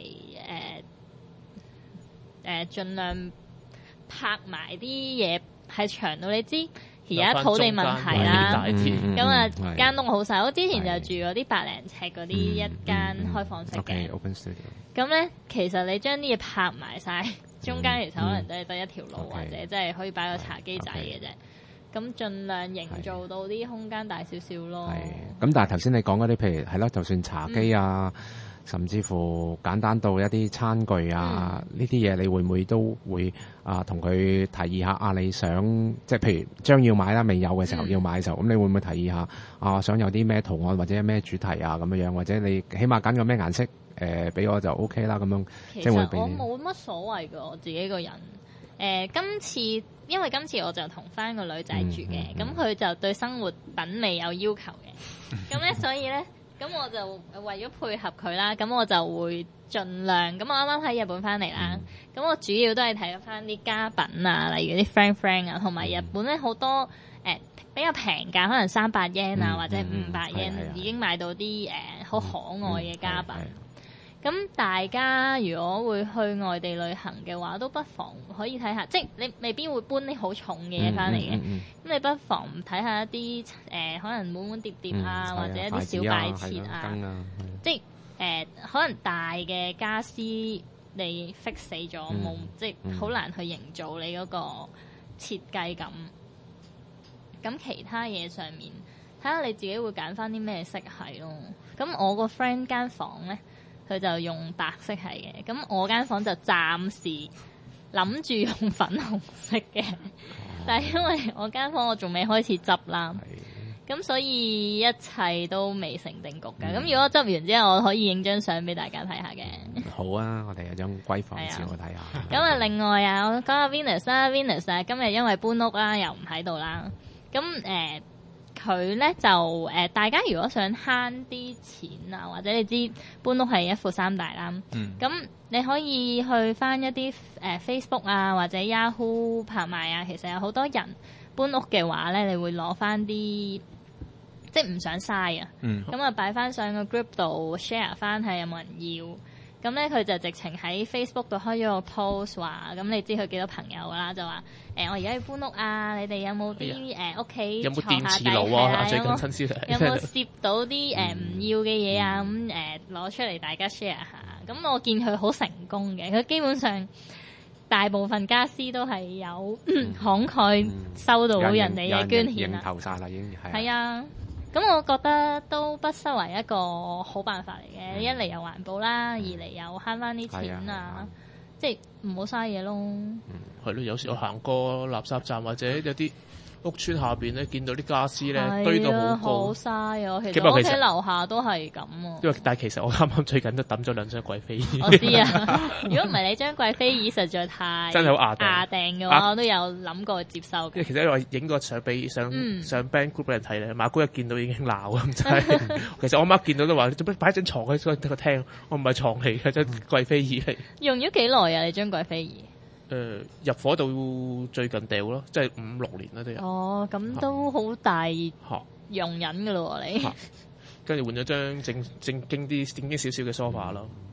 誒誒盡量拍埋啲嘢係長到你知。而家土地問題啦，咁啊間屋好細，我之前就住嗰啲百零尺嗰啲一間開放式嘅。咁咧，其實你將啲嘢拍埋晒，中間其實可能都係得一條路，或者即係可以擺個茶几仔嘅啫。咁盡量營造到啲空間大少少咯。咁但係頭先你講嗰啲，譬如係咯，就算茶几啊。甚至乎簡單到一啲餐具啊，呢啲嘢你會唔會都會啊同佢提議下啊？你想即係譬如將要買啦，未有嘅時候要買嘅時候，咁、嗯、你會唔會提議下啊？想有啲咩圖案或者咩主題啊咁樣樣，或者你起碼揀個咩顏色誒俾、呃、我就 O K 啦咁樣。其實我冇乜所謂㗎，我自己個人誒、呃、今次因為今次我就同翻個女仔住嘅，咁佢、嗯嗯嗯、就對生活品味有要求嘅，咁咧所以咧。咁我就為咗配合佢啦，咁我就會盡量。咁我啱啱喺日本翻嚟啦，咁、嗯、我主要都係睇翻啲家品啊，例如啲 friend friend 啊，同埋日本咧好多誒、呃、比較平價，可能三百 yen 啊、嗯、或者五百 yen 已經買到啲誒好可愛嘅家品。咁、嗯、大家如果會去外地旅行嘅話，都不妨可以睇下，即係你未必會搬啲好重嘅嘢翻嚟嘅，咁、嗯嗯嗯、你不妨睇下一啲誒、呃、可能滿滿碟碟啊，嗯、或者一啲小擺設啊，啊啊即係誒、呃、可能大嘅家私你 fix 死咗冇，嗯、即係好難去營造你嗰個設計感。咁、嗯、其他嘢上面睇下你自己會揀翻啲咩色系咯。咁我個 friend 間房咧。佢就用白色係嘅，咁我間房就暫時諗住用粉紅色嘅，哦、但係因為我間房我仲未開始執啦，咁的所以一切都未成定局嘅。咁、嗯、如果執完之後，我可以影張相俾大家睇下嘅。好啊，我哋有張閨房照我睇下。咁啊，另外啊，我講下 Venus 啦，Venus 啊，今日因為搬屋啦，又唔喺度啦，咁誒。呃佢咧就誒、呃，大家如果想慳啲錢啊，或者你知搬屋係一負三大啦，咁、嗯、你可以去翻一啲誒、呃、Facebook 啊，或者 Yahoo 拍賣啊，其實有好多人搬屋嘅話咧，你會攞翻啲即係唔想嘥啊，咁啊擺翻上個 group 度 share 翻睇有冇人要。咁咧佢就直情喺 Facebook 度開咗個 post 話，咁你知佢幾多朋友啦，就話誒、呃、我而家要搬屋啊，你哋有冇啲誒屋企有冇電磁爐啊？最近新鮮有冇攝到啲誒唔要嘅嘢啊？咁誒攞出嚟大家 share 下。咁我見佢好成功嘅，佢基本上大部分家私都係有、嗯、慷慨收到人哋嘅捐獻啦。認頭曬啦，已經係。係啊。咁我覺得都不失為一個好辦法嚟嘅，嗯、一嚟又環保啦，嗯、二嚟又慳翻啲錢啊，啊即係唔好嘥嘢咯。嗯，係咯，有時我行過垃圾站或者有啲屋邨下邊咧，見到啲家私咧堆到好高，好嘥啊！其實我屋企樓下都係咁啊。因為但係其實我啱啱最近都抌咗兩張貴妃椅。我知啊，如果唔係你張貴妃椅實在太真係好牙牙掟嘅話，啊、我都有諗過接受。因為其實我影個相俾上、嗯、上 band group 俾人睇咧，馬姑一見到已經鬧咁滯。其實我媽見到都話：做咩擺張床喺個個廳？我唔係床嚟嘅，張貴妃椅嚟。用咗幾耐啊？你張貴妃椅？誒、呃、入伙到最近掉咯，即係五六年啦都有。哦，咁都好大容忍㗎咯喎你。跟住換咗張正正經啲正經少少嘅 sofa 咯。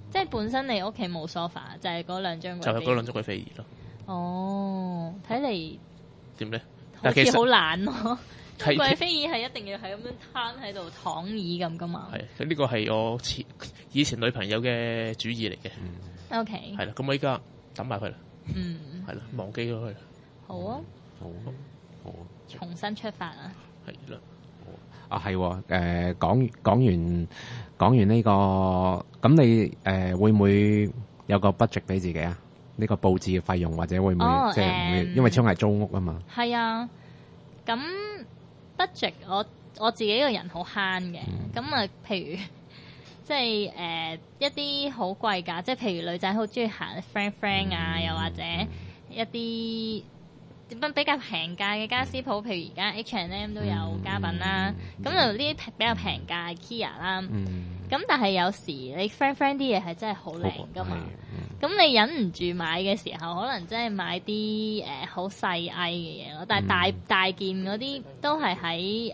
即係本身你屋企冇 sofa， 就係嗰兩張貴就係嗰兩張貴妃椅咯。 哦，睇嚟點咧？ 好似好懶咯。貴妃椅係一定要係咁樣攤喺度躺椅咁噶嘛？ 係，呢個係我前以前女朋友嘅主意嚟嘅。 O K。係啦，咁我依家抌埋佢啦。 嗯。係啦，忘記咗佢啦。 好啊。 好啊。好啊。 重新出發啊！ 係啦。 啊係，誒講講完講完呢個，咁你誒會唔會有個 budget 俾自己啊？呢個佈置嘅費用或者會唔會即係唔會？因為始終係租屋啊嘛。 係啊，咁。budget 我我自己個人好慳嘅，咁啊、嗯，譬如即係誒、呃、一啲好貴價，即係譬如女仔好中意行 friend friend 啊，嗯、又或者一啲點樣比較平價嘅家私鋪，譬如而家 H and M 都有家品啦，咁就呢啲比較平價 IKEA 啦，咁、嗯、但係有時你 friend friend 啲嘢係真係好靚噶嘛，咁、嗯、你忍唔住買嘅時候，可能真係買啲誒好細藝嘅嘢咯，但係大、嗯、大件嗰啲都係喺誒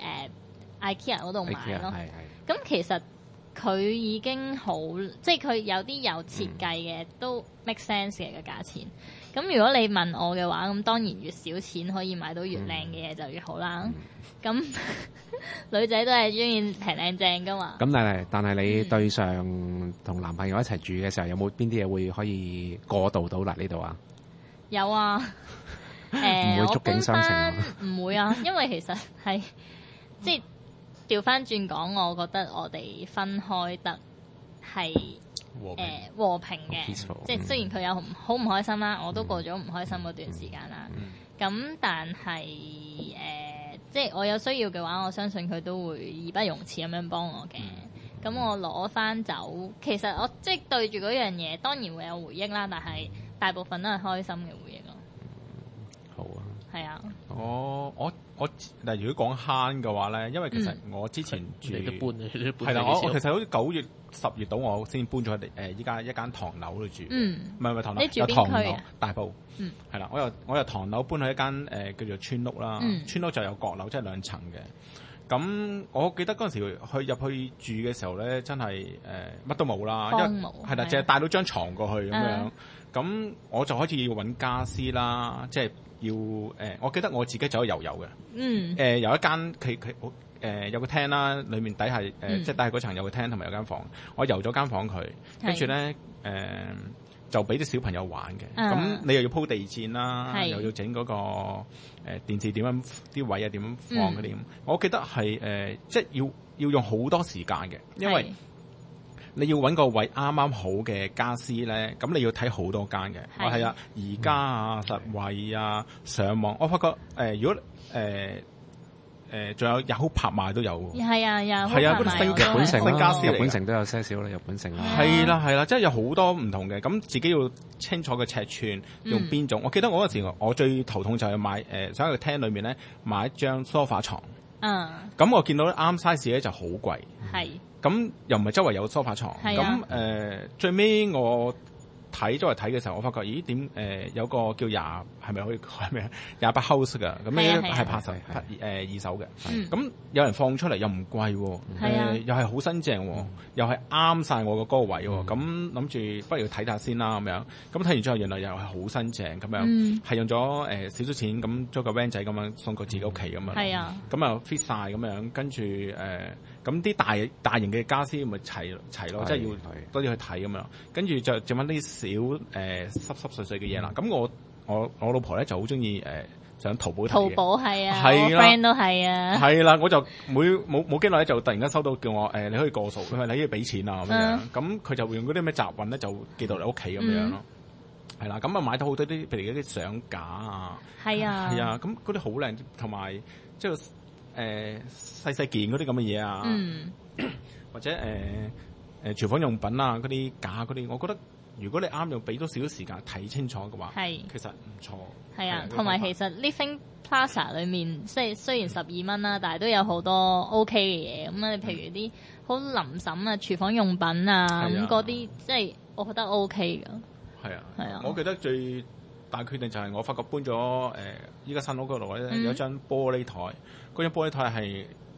IKEA 嗰度買咯，咁其實佢已經好，即係佢有啲有設計嘅、嗯、都 make sense 嘅個價錢。咁如果你問我嘅話，咁當然越少錢可以買到越靚嘅嘢就越好啦。咁、嗯、女仔都係中意平靚正噶嘛。 咁但係但係你對上同男朋友一齊住嘅時候，有冇邊啲嘢會可以過渡到嚟呢度啊？ 有啊。誒、呃， 唔會觸景傷情。 唔會啊，因為其實係即係調翻轉講，我覺得我哋分開得係。誒、呃、和平嘅，即係雖然佢有好唔開心啦，我都過咗唔開心嗰段時間啦。咁、嗯、但係誒、呃，即係我有需要嘅話，我相信佢都會義不容辭咁樣幫我嘅。咁、嗯、我攞翻走，其實我即係對住嗰樣嘢，當然會有回憶啦，但係大部分都係開心嘅回憶咯。 好啊， 係啊。 我我我嗱，如果講慳嘅話咧，因為其實我之前住你都搬，你都搬係啦，我我其實好似九月十月到我先搬咗去誒依家一間唐樓度住，嗯，唔係唔係唐樓，有唐樓大埔，嗯，係啦，我由我由唐樓搬去一間誒、呃、叫做村屋啦，嗯、村屋就有閣樓，即係兩層嘅。咁我記得嗰陣時去入去住嘅時候咧，真係誒乜都冇啦，因為係啦，淨係帶到張床過去咁樣。咁、嗯、我就開始要揾家私啦，即係要誒、呃，我記得我自己走去遊遊嘅，嗯，誒、呃、有一間佢佢誒有個廳啦，裡面底下誒、呃嗯、即係底下嗰層有個廳同埋有間房，我遊咗間房佢，跟住咧誒就俾啲小朋友玩嘅，咁、嗯、你又要鋪地墊啦，是又要整嗰、那個誒、呃、電視點樣啲位啊點樣放嗰啲咁，嗯、我記得係誒、呃、即係要要用好多時間嘅，因為你要揾個位啱啱好嘅家私咧，咁你要睇好多間嘅，我係啊，宜家啊、實惠啊、上網，我發覺誒、呃，如果誒誒，仲、呃、有Yahoo拍賣都有喎， 係啊，有係啊，嗰啲新日本城、新家私日本城都有些少啦，日本城啦， 係啦係啦，即係有好多唔同嘅，咁自己要清楚嘅尺寸，用邊種。嗯、我記得我嗰陣時，我最頭痛就係買誒，想喺個廳裏面咧買一張梳化床，嗯，咁我見到啱 size 咧就好貴，係。咁又唔係周圍有梳化床，咁誒、啊呃、最尾我睇周圍睇嘅時候，我發覺咦點誒、呃、有個叫廿係咪可以改咩廿八 house 㗎，咁呢係拍手拍誒二手嘅，咁、嗯、有人放出嚟又唔貴喎，呃、又係好新淨喎，嗯、又係啱晒我個嗰個位喎，咁諗住不如睇下先啦咁樣，咁睇完之後原來又係好新淨咁樣，係、嗯、用咗誒少少錢咁租個 van 仔咁樣送過自己屋企咁樣，咁啊 fit 晒咁樣，跟住誒。呃咁啲大大型嘅家私咪齊齊咯，即係要多啲去睇咁樣，跟住就剩翻啲小誒、呃、濕濕碎碎嘅嘢啦。咁、嗯、我我我老婆咧就好中意誒上淘寶睇嘅。淘寶係啊，我 friend 都係啊。係啦，我就每冇冇幾耐咧就突然間收到叫我誒、呃、你可以過數，佢話你可以俾錢啊咁樣。咁佢、嗯、就會用嗰啲咩集運咧就寄到你屋企咁樣咯。係啦、嗯，咁啊買到好多啲譬如嗰啲相架啊，係啊，係啊，咁嗰啲好靚，同埋即係。誒、呃、細細件嗰啲咁嘅嘢啊，嗯、或者誒誒、呃、廚房用品啊嗰啲架嗰啲，我覺得如果你啱用，俾多少少時間睇清楚嘅話，係其實唔錯。係啊，同埋其實 Living Plaza 裏面，即係雖然十二蚊啦，但係都有好多 OK 嘅嘢。咁啊，譬如啲好臨審啊，廚房用品啊咁嗰啲，即係我覺得 OK 㗎。係啊，係啊，我記得最大決定就係我發覺搬咗誒依家新屋嗰度咧，有一張玻璃台。嗰張玻璃台係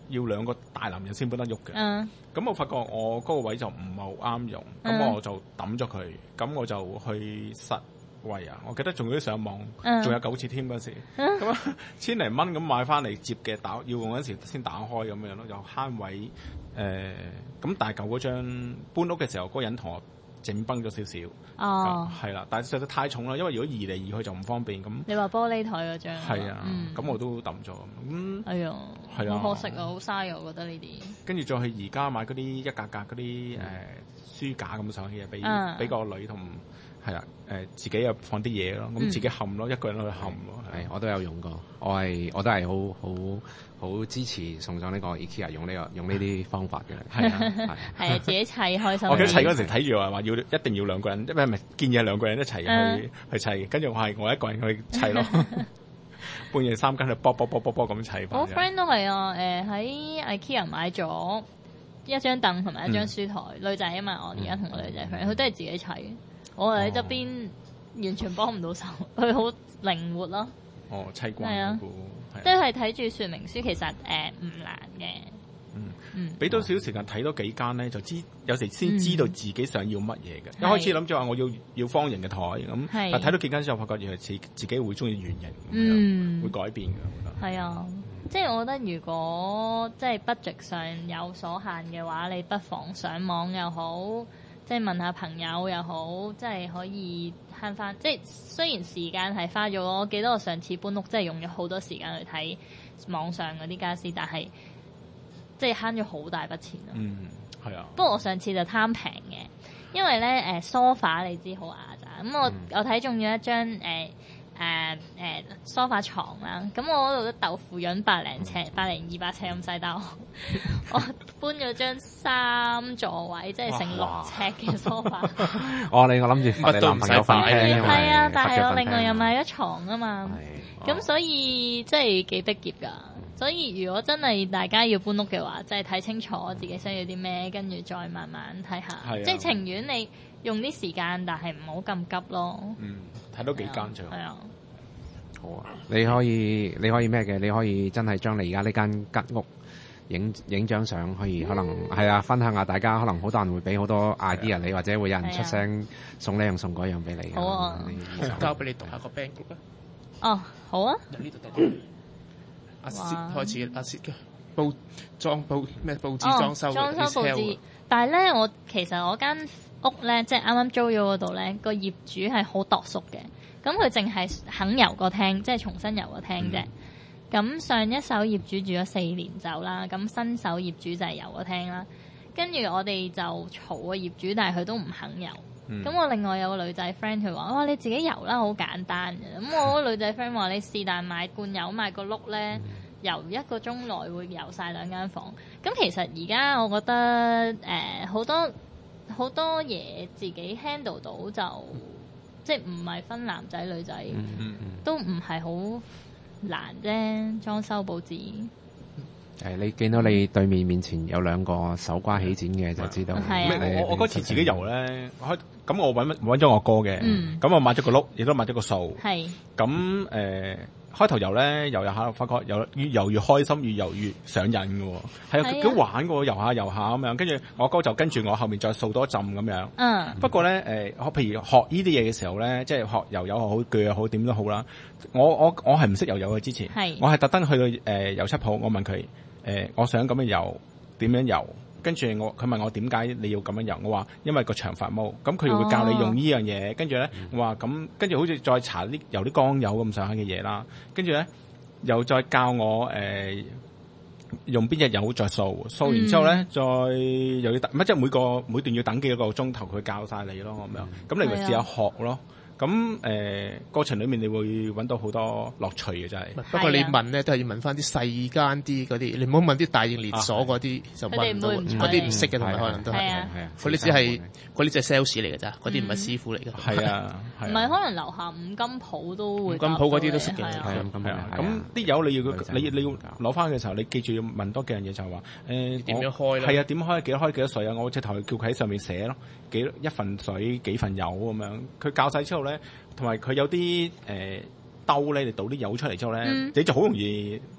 要兩個大男人先搬得喐嘅。咁、uh. 我發覺我嗰個位就唔係好啱用，咁、uh. 我就抌咗佢。咁我就去實惠啊！我記得仲要上網，仲、uh. 有九折添嗰時。咁啊、uh. 千零蚊咁買翻嚟接嘅，打要用嗰時先打開咁樣咯，又慳位。誒、呃，咁大舊嗰張搬屋嘅時候，嗰個人同我整崩咗少少。哦，係啦，但係實在太重啦，因為如果移嚟移去就唔方便咁。你話玻璃台嗰張？係啊，咁、嗯、我都抌咗。咁哎呀，係啊，好可惜啊，好嘥啊，我覺得呢啲。跟住再去而家買嗰啲一格格嗰啲誒書架咁上嘅嘢，俾俾個女同係啦誒自己又放啲嘢咯，咁自己冚咯，嗯、一個人去冚咯。係，我都有用過，我係我都係好好。好支持送上呢個 IKEA 用呢、這個用呢啲方法嘅，係啊，係啊，自己砌開心。我記得砌嗰陣時睇住話話要一定要兩個人，唔係唔係建議兩個人一齊去、uh. 去砌，跟住我係我一個人去砌咯，半夜三更去卜卜卜卜卜咁砌。我 friend 都係啊，誒喺 IKEA 買咗一張凳同埋一張書台，嗯、女仔啊嘛，我而家同個女仔 friend，佢都係自己砌，我喺側邊完全幫唔到手，佢好靈活咯。哦，砌慣嗰個。都係睇住說明書，其實誒唔、呃、難嘅。嗯嗯，俾多少時間睇多幾間咧，就知有時先知道自己想要乜嘢嘅。一開始諗住話我要要方形嘅台咁，但睇到幾間之後，發覺原來自自己會中意圓形，嗯，會改變嘅。我覺得係啊，即係我覺得如果即係 budget 上有所限嘅話，你不妨上網又好，即係問下朋友又好，即係可以。慳翻，即係雖然時間係花咗，我記得我上次搬屋真係用咗好多時間去睇網上嗰啲家私，但係即係慳咗好大筆錢咯。嗯，係啊。不過我上次就貪平嘅，因為咧誒梳化你知好牙咋，咁我、嗯、我睇中咗一張誒誒誒梳化床啦，咁我嗰度都豆腐潤百零尺，百零二百尺咁細兜，我搬咗張三座位，即係成六尺嘅梳化。哦，你我諗住乜都唔使買，係啊，但係我另外又買咗床啊嘛，咁所以即係幾逼仄㗎。所以如果真係大家要搬屋嘅話，即係睇清楚自己需要啲咩，跟住再慢慢睇下，即係情願你用啲時間，但係唔好咁急咯。嗯，睇到幾間最好。係啊，好啊，你可以你可以咩嘅？你可以真係將你而家呢間吉屋影影張相，可以可能係啊，分享下大家，可能好多人會俾好多 idea 你，或者會有人出聲送呢樣送嗰樣俾你。好啊，交俾你讀下個 band group 啦。哦，好啊。由呢度讀。阿 Sir 開始，阿 Sir 嘅佈裝佈咩佈置裝修裝修佈置，但係咧我其實我間屋咧即係啱啱租咗嗰度咧，個業主係好度縮嘅，咁佢淨係肯油個廳，即係重新油個廳啫。咁、嗯、上一手業主住咗四年走啦，咁新手業主就係油個廳啦。跟住我哋就嘈個業主，但係佢都唔肯油。咁、嗯、我另外有個女仔 friend 佢話：哇，你自己油啦，好簡單嘅。咁我個女仔 friend 話：你是但買罐油，買個碌咧，油一個鐘內會油晒兩間房。咁其實而家我覺得誒好、呃、多好多嘢自己 handle 到就，即係唔係分男仔女仔，嗯嗯嗯、都唔係好難啫。裝修佈置。誒，你見到你對面面前有兩個手瓜起剪嘅，就知道。係啊，我我嗰次自己油咧，開咁我揾揾咗我哥嘅，咁我買咗個碌，亦都買咗個掃。係。咁誒，開頭油咧，油油下，發覺油越油越開心，越油越上癮嘅喎。係啊，幾好玩嘅喎，油下油下咁樣。跟住我哥就跟住我後面再掃多浸咁樣。嗯。不過咧，誒，譬如學呢啲嘢嘅時候咧，即係學油油又好，鋸又好，點都好啦。我我我係唔識油油嘅之前，我係特登去到誒油漆鋪，我問佢。誒、呃，我想咁樣油，點樣油？跟住我，佢問我點解你要咁樣油？我話因為個長發毛，咁佢會教你用呢樣嘢。跟住咧，我話咁，跟住好似再搽啲油啲光油咁上下嘅嘢啦。跟住咧，又再教我誒、呃、用邊隻油再掃，掃完之後咧，嗯、再又要等乜？即係每個每段要等幾個鐘頭，佢教晒你咯咁樣。咁你咪試下學咯。咁誒、呃、過程裏面你會揾到好多樂趣嘅真係。不過你問咧都係要問翻啲細間啲嗰啲，你唔好問啲大型連鎖嗰啲，啊、就問唔到嗰啲唔識嘅，同埋可能都係。係啊，嗰啲只係嗰啲只係 sales 嚟嘅咋，嗰啲唔係師傅嚟嘅。係啊，唔係可能樓下五金鋪都會。五金鋪嗰啲都識嘅。係啊，係啊。咁啲油你要你你要攞翻嘅時候，你記住要問多幾樣嘢，就係話誒點樣開咧？係啊，點開？幾多開幾多水啊？我直頭叫佢喺上面寫咯，幾一份水幾份油咁樣。佢教晒之後咧。同埋佢有啲誒兜咧，你倒啲油出嚟之後咧，嗯、你就好容易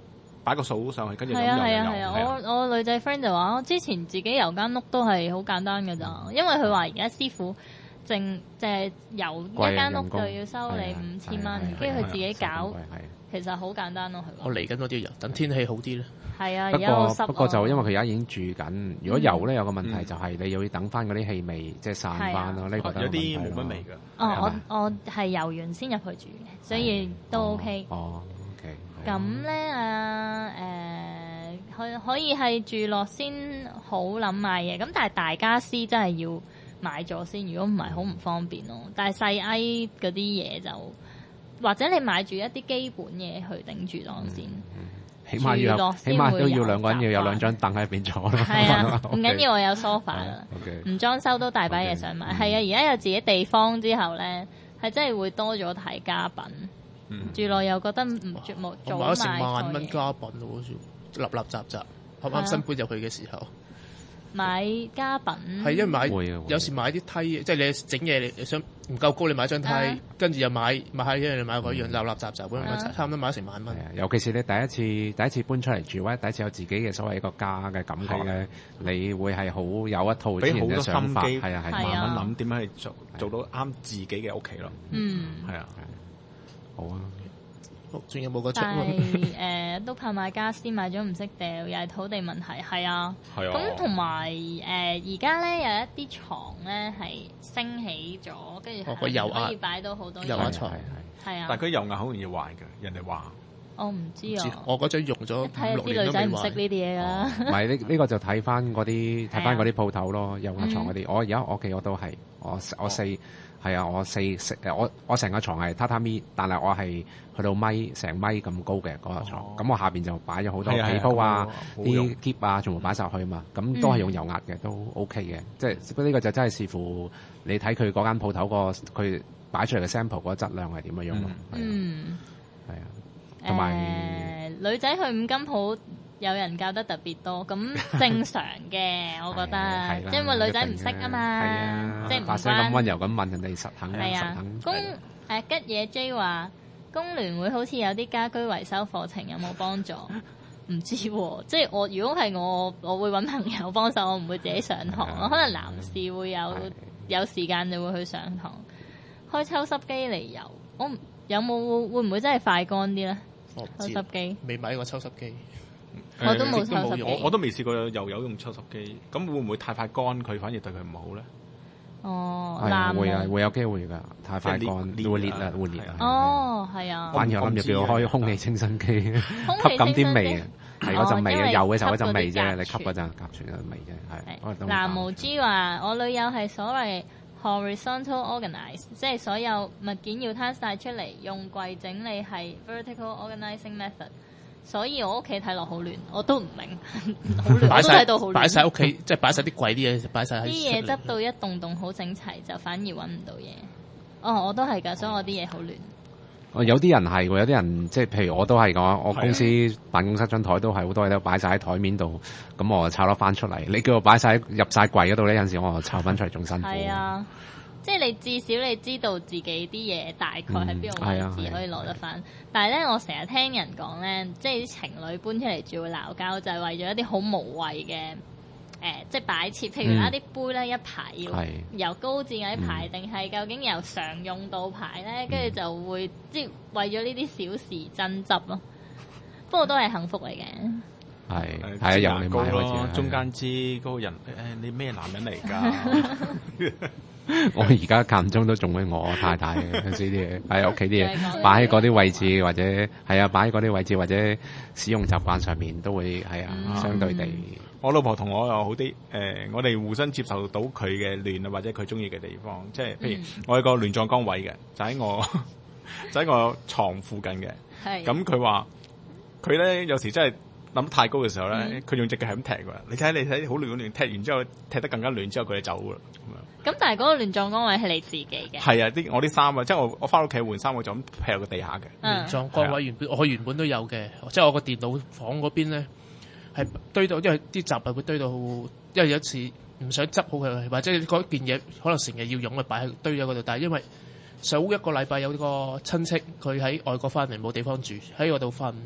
擺個數上去，跟住咁係啊係啊又係啊！我我女仔 friend 就話，我之前自己油間屋都係好簡單㗎咋，因為佢話而家師傅淨即係油一間屋就要收你五千蚊，跟住佢自己搞，其實好簡單咯。佢我嚟緊嗰啲油，等天氣好啲咧。 係啊， 不過濕不過就因為佢而家已經住緊，如果油咧有個問題就係你要等翻嗰啲氣味即係散翻咯，呢個有啲冇乜味㗎。 哦，我我係油完先入去住嘅，所以都 OK。 哦 OK。 咁咧啊誒，可可以係住落先好諗買嘢，咁但係大家私真係要買咗先，如果唔係好唔方便咯。但係細 I 嗰啲嘢就或者你買住一啲基本嘢去頂住檔先。 起碼要，起碼都要兩個人要有兩張凳喺入邊坐咯。 係啊，唔緊要，我有 sofa 啦。唔裝修都大把嘢想買。係啊，而家有自己地方之後咧，係真係會多咗睇家品。住落又覺得唔絕冇做買。 買咗成萬蚊家品咯，好似立立雜雜，啱啱新搬入去嘅時候。 買家品係因為買有時買啲梯，即係你整嘢你想唔夠高，你買張梯，跟住又買買下一樣，你買嗰樣立立雜雜咁，差唔多買咗成萬蚊。 尤其是你第一次第一次搬出嚟住，或者第一次有自己嘅所謂一個家嘅感覺咧，你會係好有一套自然嘅想法，係啊係慢慢諗點樣去做做到啱自己嘅屋企咯。 嗯， 係啊， 好啊。 仲有冇個出？ 但係誒都怕買家私買咗唔識掉，又係土地問題，係啊。 係啊。 咁同埋誒而家咧有一啲床咧係升起咗，跟住可以擺到好多油壓床。 係啊。 但係佢油壓好容易壞嘅，人哋話。 我唔知啊。 我嗰張用咗五六年都未壞。睇下啲女仔唔識呢啲嘢㗎啦。 唔係呢呢個就睇翻嗰啲睇翻嗰啲鋪頭咯，油壓床嗰啲。我而家我屋企我都係我我四。係啊，我四四誒，我我成個床係榻榻米，但係我係去到米成米咁高嘅嗰個床。咁、哦、我下邊就擺咗好多被鋪啊、啲篋啊，全部擺晒去嘛。咁都係用油壓嘅，都 OK 嘅。即係不過呢個就真係視乎你睇佢嗰間鋪頭個佢擺出嚟嘅 sample 嗰個質量係點樣樣咯。 嗯， 係啊，同埋、 呃、女仔去五金鋪。有人教得特別多，咁正常嘅，我覺得，因為女仔唔識啊嘛，即係唔關。 把聲咁溫柔咁問人哋實肯，實肯。 工誒吉野 J 話，工聯會好似有啲家居維修課程，有冇幫助？唔知喎，即係我如果係我，我會揾朋友幫手，我唔會自己上堂咯。可能男士會有有時間就會去上堂。開抽濕機嚟油，我有冇會唔會真係快乾啲咧？抽濕機未買過抽濕機。 我都冇抽濕機， 我我都未試過又有用抽濕機，咁會唔會太快乾佢反而對佢唔好咧？ 哦， 係會啊，會有機會㗎，太快乾會裂啦，會裂。 哦，係啊。 反而我諗住叫開空氣清新機，吸咁啲味，係嗰陣味啊，油嘅時候嗰陣味啫，你吸嗰陣甲醛嘅味啫，係。 藍毛豬話：我女友係所謂 horizontal organize， 即係所有物件要攤晒出嚟，用櫃整理係 vertical organizing method。所以我屋企睇落好亂，我都唔明，好亂，我都睇到好亂。 擺晒屋企，即係擺晒啲櫃啲嘢，擺晒喺啲嘢執到一棟棟好整齊，就反而揾唔到嘢。哦，我都係㗎，所以我啲嘢好亂。 哦，有啲人係喎，有啲人即係譬如我都係講，我公司辦公室張台都係好多嘢都擺晒喺台面度，咁我就抄得翻出嚟。你叫我擺晒入晒櫃嗰度呢，有陣時我就抄翻出嚟仲辛苦。 係啊。即係你至少你知道自己啲嘢大概喺邊個位置可以攞得翻，嗯啊啊、但係咧我成日聽人講咧，即係啲情侶搬出嚟住會鬧交，就係、是、為咗一啲好無謂嘅誒，即係擺設，譬如啦啲、嗯、杯咧一排要由高至矮排，定係、嗯、究竟由常用到排咧，跟住、嗯、就會即係為咗呢啲小事爭執咯。不過都係幸福嚟嘅。 係係啊，由你買咯， 中間之嗰個人誒，你咩男人嚟㗎？ 我而家間中都仲會我太太嘅有時啲嘢喺屋企啲嘢擺喺嗰啲位置，或者係啊擺喺嗰啲位置或者使用習慣上面都會係啊、嗯、相對地。 我老婆同我又好啲誒、呃，我哋互相接受到佢嘅亂啊，或者佢中意嘅地方，即係譬如我有個亂葬崗位嘅，就喺我就喺我床附近嘅。係咁佢話佢咧有時真係諗太高嘅時候咧，佢、嗯、用隻腳係咁踢㗎。你睇你睇好亂好亂，踢完之後踢得更加亂之後，佢就走㗎啦。 咁但係嗰個亂葬崗位係你自己嘅？係啊，啲我啲衫啊，即係我我翻屋企換衫，我就咁劈喺個地下嘅。 亂葬崗位原本、啊、我原本都有嘅，即係我個電腦房嗰邊咧係堆到，因為啲雜物會堆到，因為有一次唔想執好佢，或者嗰件嘢可能成日要用，咪擺喺堆咗嗰度。但係因為早一個禮拜有個親戚佢喺外國翻嚟冇地方住，喺我度瞓，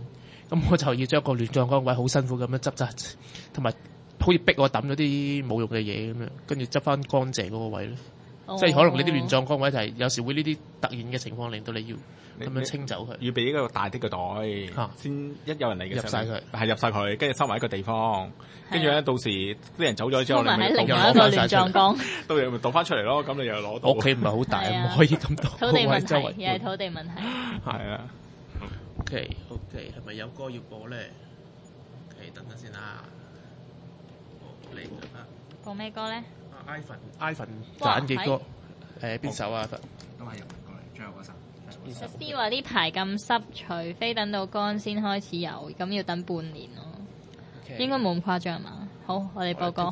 咁我就要將個亂葬崗位好辛苦咁樣執執，同埋好似逼我抌咗啲冇用嘅嘢咁樣，跟住執翻乾淨嗰個位咯。哦、即係可能呢啲亂葬崗位就係有時會呢啲突然嘅情況令到你要咁樣清走佢， 要俾一個大啲嘅袋，先、啊、一有人嚟嘅時候入晒佢，係入晒佢，跟住收埋一個地方，跟住咧到時啲人走咗之後，你咪另外一個亂葬崗， 到時咪倒翻出嚟咯。咁你又攞到。 屋企唔係好大，唔可以咁多。 土地問題，又係土地問題。 係啊。 OK OK，係咪有歌要播咧 ？OK， 等等先啦。嚟啦。 播咩歌咧？ Ivan，Ivan 揀嘅歌，誒邊首啊？ 都係入過嚟，最後嗰首。 實施話呢排咁濕，除非等到乾先開始有，咁要等半年咯。Okay. 應該冇咁誇張嘛？好，我哋播歌。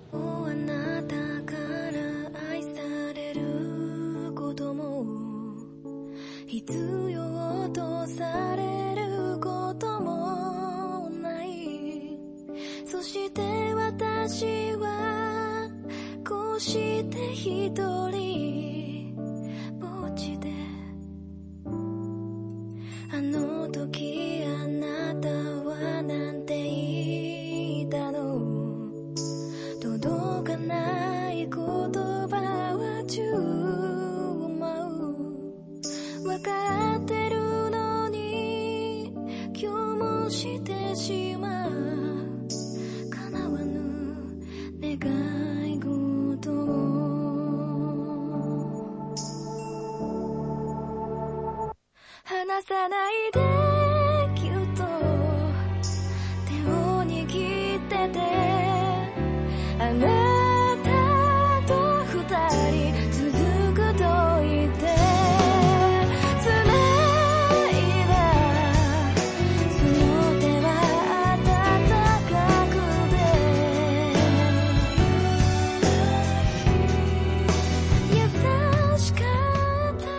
こうして一人ぼっちであの時あなたはなんて言ったの届かない言葉は注文わかってるのに今日もしてしまう叶わぬ願い離さないでぎゅっと手を握っててあなたと二人続くと言って繋いだその手は温かくて優しかった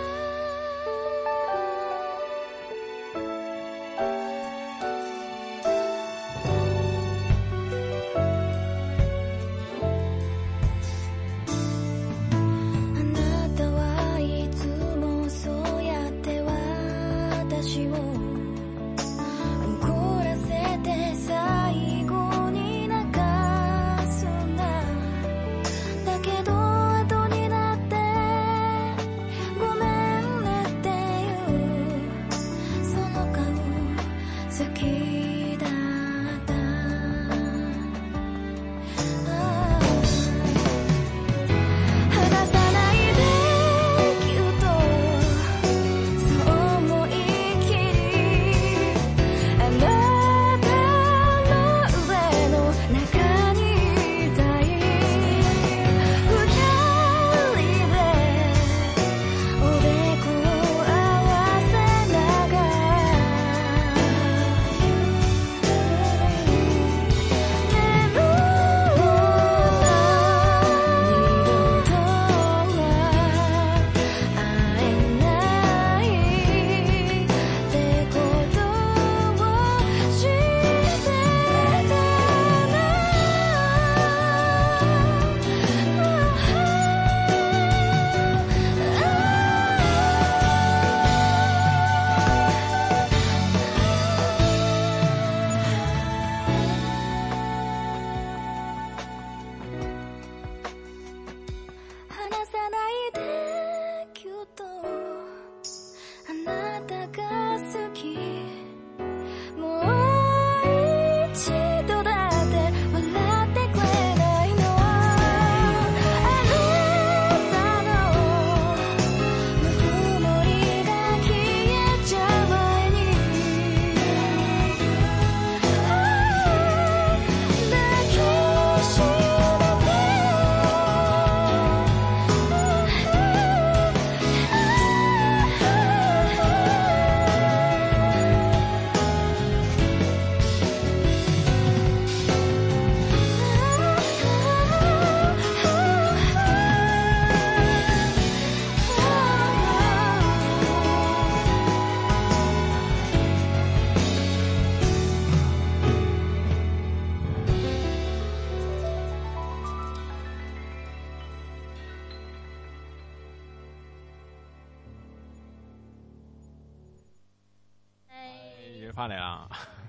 翻嚟啦，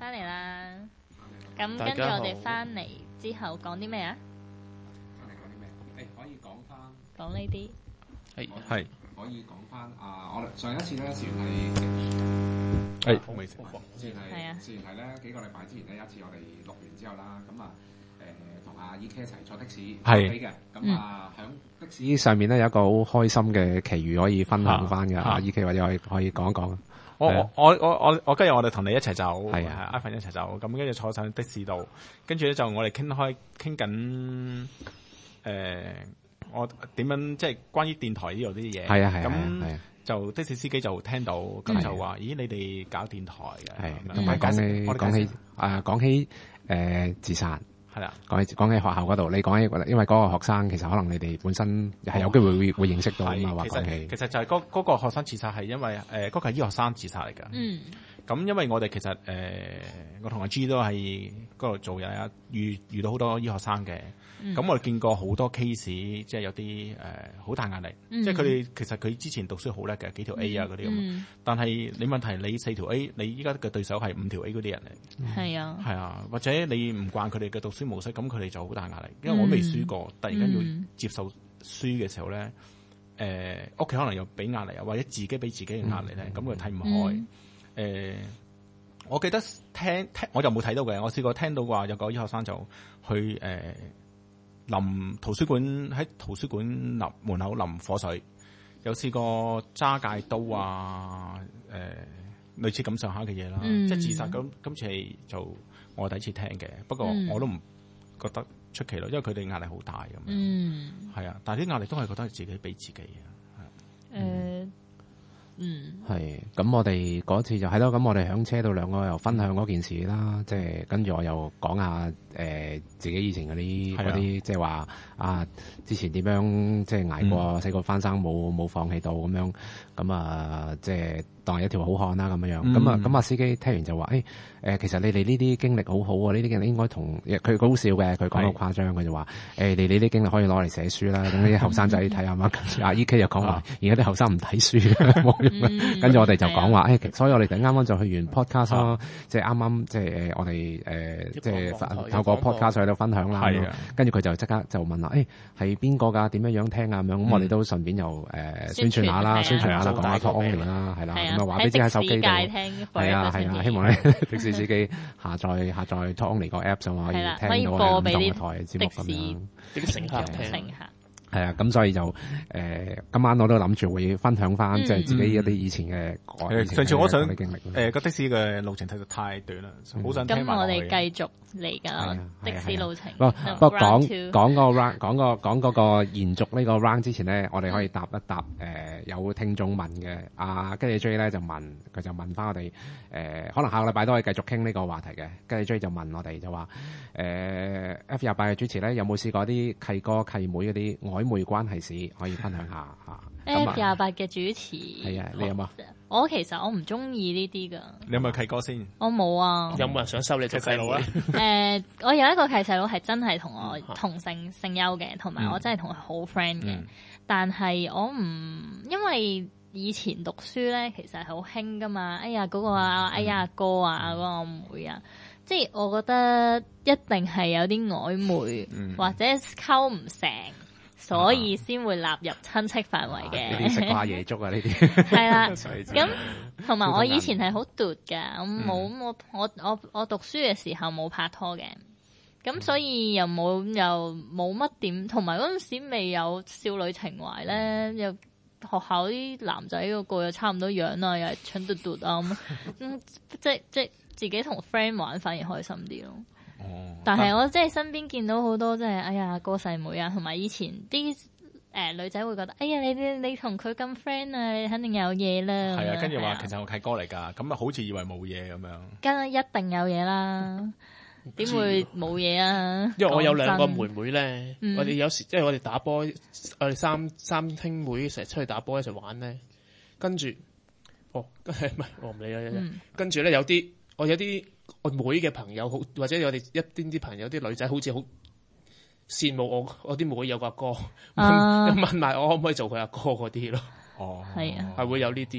翻嚟啦。咁跟住我哋翻嚟之後講啲咩啊？ 翻嚟講啲咩？誒，可以講翻講呢啲。 係係可以講翻啊！我哋上一次咧，自然係誒，冇意思。 自然係自然係咧幾個禮拜之前呢，一次我哋錄完之後啦，咁啊誒同阿 E K 一齊坐的士係嘅，咁啊響的士上面咧有一個好開心嘅奇遇可以分享翻嘅，阿 E K 或者可以可以講一講。 我我我我我我今日我哋同你一齊走，係啊，Ivan 一齊走，咁跟住坐上的士度，跟住咧就我哋傾開傾緊誒。我點樣即係關於電台呢度啲嘢？係啊係啊，咁就的士司機就聽到，咁就話：咦，你哋搞電台嘅？係，同埋講起講起啊，講起誒自殺係啦，講起講起學校嗰度，你講起因為嗰個學生其實可能你哋本身係有機會會會認識到啊嘛，話講起。其實就係嗰嗰個學生自殺係因為誒嗰個係醫學生自殺嚟㗎。嗯。咁因為我哋其實誒、呃，我同阿 G 都喺嗰度做嘢啊，遇遇到好多醫學生嘅。咁、嗯、我哋見過好多 case，即係有啲誒好大壓力。嗯、即係佢哋其實佢之前讀書好叻嘅，幾條 A 啊嗰啲咁。嗯、但係你問題你四條 A，你依家嘅對手係五條 A 嗰啲人嚟。係、嗯、啊。係啊，或者你唔慣佢哋嘅讀書模式，咁佢哋就好大壓力。因為我未輸過，突然間要接受輸嘅時候咧，誒屋企可能又俾壓力啊，或者自己俾自己嘅壓力咧，咁佢睇唔開。嗯誒、呃，我記得聽聽，我就冇睇到嘅。我試過聽到話有個醫學生就去誒淋、呃、圖書館喺圖書館淋門口淋火水，有試過揸戒刀啊，誒、呃、類似咁上下嘅嘢啦，嗯、即係自殺咁。今次係就我第一次聽嘅，不過我都唔覺得出奇咯，因為佢哋壓力好大咁樣。嗯，係啊，但係啲壓力都係覺得係自己俾自己嘅。誒、嗯。嗯，係，咁我哋嗰次就係咯，咁我哋響車度兩個又分享嗰件事啦，即係跟住我又講下誒、呃、自己以前嗰啲嗰啲，即係話啊之前點樣即係捱過細個翻生冇冇放棄到咁樣，咁啊即係當係一條好漢啦咁樣樣，咁啊咁啊司機聽完就話誒誒其實你哋呢啲經歷好好啊，呢啲經歷應該同佢好笑嘅，佢講到誇張，佢就話誒你哋呢啲經歷可以攞嚟寫書啦，等啲後生仔睇下嘛。阿 E K 又講話而家啲後生唔睇書。嗯、跟住我哋就講話，誒，所以我哋啱啱就去完 podcast 咯，即係啱啱即係誒，我哋誒，即係透過 podcast 喺度分享啦。跟住佢就即刻就問啦，誒，係邊個㗎？點樣樣聽啊？咁樣咁我哋都順便又誒宣傳下啦，宣傳下啦，講下 talk only 啦，係啦，咁啊話俾你知喺手機度，係啊係啊，希望咧的士司機下載下載 talk only 個 app 就可以聽到我哋唔同嘅台節目咁樣，啲乘客聽。係啊，咁所以就誒、呃、今晚我都諗住會分享翻即係自己一啲以前嘅改、嗯。上次我想誒個、呃、的士嘅路程實在太短啦，好、嗯、想聽埋落去。咁我哋繼續嚟㗎的士路程。不不過講講個 round 講個講嗰個延續呢個 round 之前咧，我哋可以答一答誒、呃、有聽眾問嘅。阿跟住 J 咧就問佢就問翻我哋誒、呃，可能下個禮拜都可以繼續傾呢個話題嘅。跟住 J 就問我哋就話誒、呃、F 廿八嘅主持咧有冇試過啲契哥契妹嗰啲曖昧關係史可以分享下嚇。F 廿八嘅主持係啊，你有冇？我其實我唔中意呢啲噶。你有冇契哥先？我冇啊。有冇人想收你做契佬啊？誒，我有一個契細佬係真係同我同姓姓邱嘅，同埋我真係同佢好 friend 嘅。嗯、但係我唔因為以前讀書咧，其實係好興噶嘛。哎呀嗰、嗰個啊，哎呀哥啊，嗰、嗰個阿妹啊，即係我覺得一定係有啲曖昧，嗯、或者溝唔成。所以先會納入親戚範圍嘅。呢啲食瓜野粥啊，呢啲係啦。咁同埋我以前係好獨㗎，我冇我我我我讀書嘅時候冇拍拖嘅，咁所以又冇又冇乜點，同埋嗰陣時未有少女情懷咧，又學校啲男仔個個又差唔多樣啊，又係蠢嘟嘟啊咁，嗯，即即自己同 friend 玩反而開心啲咯。哦、但係我即係身邊見到好多即係哎呀哥細妹啊，同埋以前啲誒、呃、女仔會覺得哎呀你你你同佢咁 friend 啊，你肯定有嘢啦。係啊，跟住話其實我契哥嚟噶，咁啊好似以為冇嘢咁樣。梗一定有嘢啦，點會冇嘢啊？因為我有兩個妹妹咧，嗯、我哋有時即係我哋打波，我哋三三兄妹成日出去打波一齊玩咧，跟住哦唔係我唔理啦，嗯、跟住咧有啲我有啲。我妹嘅朋友好，或者我哋一啲啲朋友啲女仔好似好羨慕我，我啲妹有個阿哥，啊、問埋我可唔可以做佢阿哥嗰啲咯？哦，係啊，係會有呢啲咯。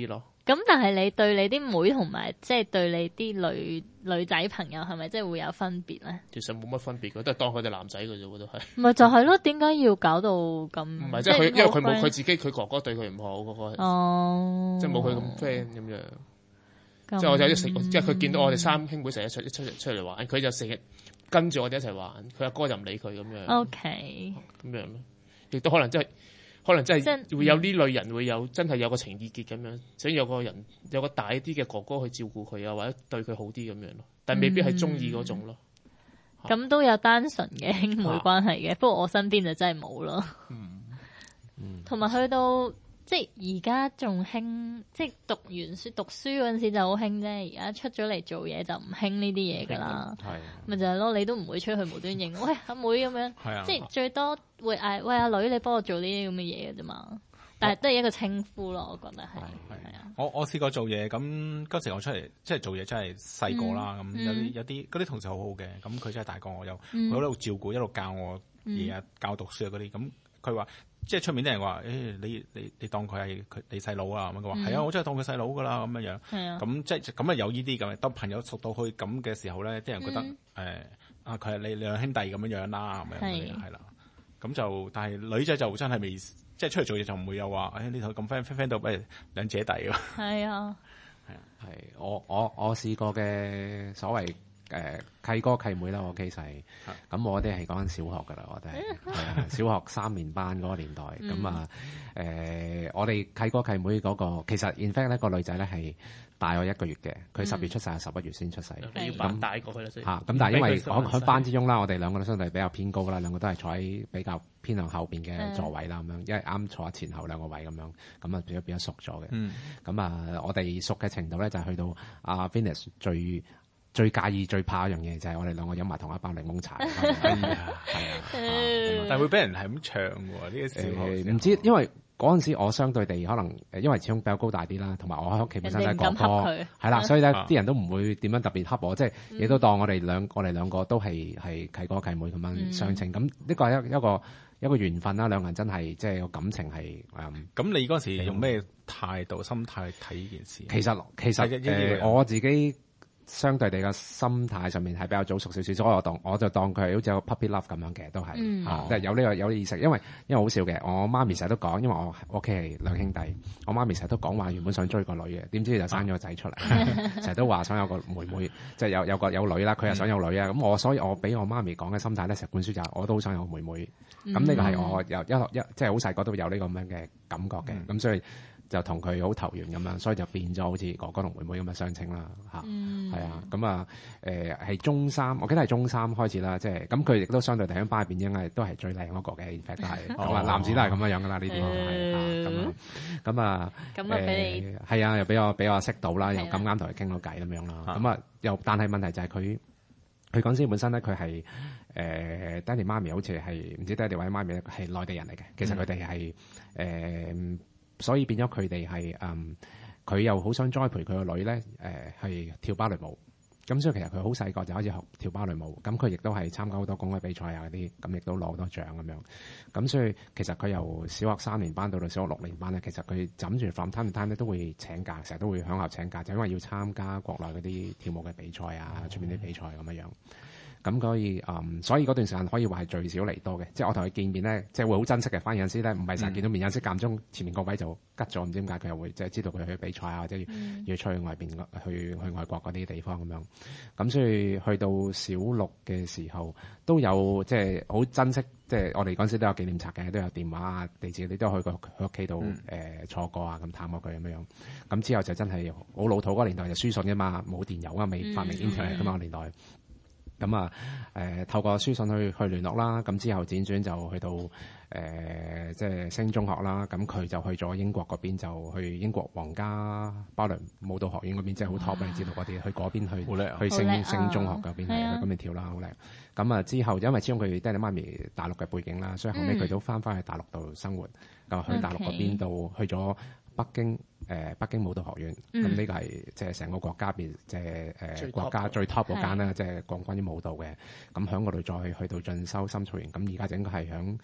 咁但係你對你啲妹同埋即係對你啲女女仔朋友係咪即係會有分別咧？ 其實冇乜分別嘅，都係當佢哋男仔嘅啫，都係。 咪就係咯，點解要搞到咁？ 唔係即係佢，因為佢冇佢自己，佢哥哥對佢唔好嗰個。哦。即係冇佢咁 friend 咁樣。即係我就一食，即係佢見到我哋三兄妹成日出出出嚟玩，佢就成日跟住我哋一齊玩，佢阿哥就唔理佢咁樣。 O K。咁樣咯，亦都可能真係。可能真係會有呢類人會有真係有個情意結咁樣，想有個人有個大啲嘅哥哥去照顧佢啊，或者對佢好啲咁樣咯，但未必係中意嗰種咯。 咁、嗯、都有單純嘅兄妹關係嘅，啊、不過我身邊就真係冇咯。同埋去到即係而家仲興，即係讀完書讀書嗰陣時就好興啫，而家出咗嚟做嘢就唔興呢啲嘢噶啦。係咪就係咯？你都唔會出去無端認喂阿妹咁樣，啊、即係最多會嗌喂阿女，你幫我做呢啲咁嘅嘢嘅啫嘛。但係都係一個稱呼咯，我覺得係。係啊， 我我試過做嘢，咁嗰時我出嚟即係做嘢真係細個啦。咁、嗯、有啲有啲嗰啲同事好好嘅，咁佢真係大過我，又佢喺度照顧，一路教我嘢啊，嗯、教讀書啊嗰啲。咁佢話。即係出面啲人話，誒、欸、你你你當佢係佢你細佬啊咁，佢話係啊，我真係當佢細佬噶啦咁樣樣。係啊，咁即係咁啊有呢啲咁嘅，當朋友熟到去咁嘅時候咧，啲人覺得誒、嗯欸、啊佢係你兩兄弟咁樣樣啦，咁樣樣係啦。咁就但係女仔就真係未即係出嚟做嘢就唔會有話，誒呢頭咁 friend friend 到誒兩姐弟喎。係啊， 係啊，係我我我試過嘅所謂。誒、呃、契哥契妹啦，我 case 係，咁我哋係講緊小學噶啦，我哋係啊，小學三年班嗰個年代，咁啊誒，我哋契哥契妹嗰、那個，其實 in fact 呢個女仔咧係大我一個月嘅，佢十月出世，十一月先出世， 你要扮大過去啦，所以嚇，咁但係因為我喺班之中啦，我哋兩個都相對比較偏高啦，兩個都係坐喺比較偏向後邊嘅座位啦，咁樣，因為啱坐喺前後兩個位咁樣，咁啊變咗變咗熟咗嘅，咁、嗯、啊我哋熟嘅程度咧就係去到阿 Venus 最。最介意最怕一樣嘢就係我哋兩個飲埋同一包檸檬茶，係啊， 但係會俾人係咁唱喎呢個時候。唔、 呃、知因為嗰陣時我相對地可能誒，因為始終比較高大啲啦，同埋我喺屋企本身都係哥哥，係啦，所以咧啲、啊、人都唔會點樣特別恰我，即係亦都當我哋兩我哋兩個都係係契哥契妹咁樣相稱。咁呢、嗯、個係一一個一個緣分啦，兩個人真係即係個感情係誒。咁、嗯、 你嗰時用咩態度、心態睇呢件事？ 其實其實誒、呃、我自己。相對地嘅心態上面係比較早熟少少，所以我當我就當佢係好似有 puppy love 咁樣嘅，都係嚇，即係、嗯啊、有呢、這個有啲意識。因為因為好笑嘅，我媽咪成日都講，因為我屋企係兩兄弟，我媽咪成日都講話原本想追個女嘅，點知就生咗個仔出嚟，成日、啊、都話想有個妹妹，即係有有個有女啦，佢又想有女啊。咁、嗯、我所以我俾我媽咪講嘅心態咧，成本書就係我都好想有個妹妹。咁呢、嗯、個係我由一一即係好細個都有呢個咁樣嘅感覺嘅，咁、嗯、所以。就同佢好投緣咁樣，所以就變咗好似哥哥同妹妹咁嘅相稱啦嚇，係、嗯、啊，咁啊誒係中三，我記得係中三開始啦，即係咁佢亦都相對地喺班入邊應該都係最靚嗰個嘅，in fact 都係，咁啊男士都係咁樣樣噶啦呢啲係咁啊，咁啊誒係啊，又俾我俾我識到啦，又咁啱同佢傾到偈咁樣啦，咁啊又但係問題就係佢佢嗰陣時本身咧佢係誒爹哋媽咪好似係唔知爹哋或者媽咪係內地人嚟嘅，其實佢哋係誒。呃所以變咗佢哋係嗯，佢又好想栽培佢個女咧，誒、呃、係跳芭蕾舞。咁所以其實佢好細個就開始學跳芭蕾舞。咁佢亦都係參加好多公開比賽啊嗰啲，咁亦都攞好多獎咁樣。咁所以其實佢由小學三年班到到小學六年班咧，其實佢枕住 from time to time 咧都會請假，成日都會響校請假，就因為要參加國內嗰啲跳舞嘅比賽啊，出面啲比賽咁樣樣。咁所以嗯，所以嗰段時間可以話係聚少離多嘅，即係我同佢見面咧，即係會好珍惜嘅。反而有陣時咧，唔係成日見到面，有陣時間中前面個位就吉咗，唔知點解佢又會即係知道佢去比賽啊，或者要、嗯、要出去外邊去去外國嗰啲地方咁樣。咁所以去到小六嘅時候，都有即係好珍惜，即係我哋嗰陣時都有紀念冊嘅，都有電話啊、地址，你都去過佢屋企度誒坐過啊，咁探過佢咁樣。咁之後就真係好老土嗰個年代就書信㗎嘛，冇電郵啊，未發明 internet 㗎嘛個年代。咁啊，誒、呃、透過書信去去聯絡啦，咁之後輾轉就去到誒、呃、即係升中學啦，咁佢就去咗英國嗰邊，就去英國皇家芭蕾舞蹈學院嗰邊，即係好 top 你知道嗰啲，去嗰邊去去升、啊、升中學嗰邊係去嗰邊跳啦，好叻。咁啊之後因為始終佢爹哋媽咪大陸嘅背景啦，所以後尾佢都翻返去大陸度生活，咁、嗯、去大陸嗰邊度去咗北京。誒、呃、北京舞蹈學院，咁呢、嗯、個係即係成個國家邊即係誒國家最 top 嗰間啦，即係講關於舞蹈嘅。咁喺嗰度再去到進修深造營，咁而家就應該係喺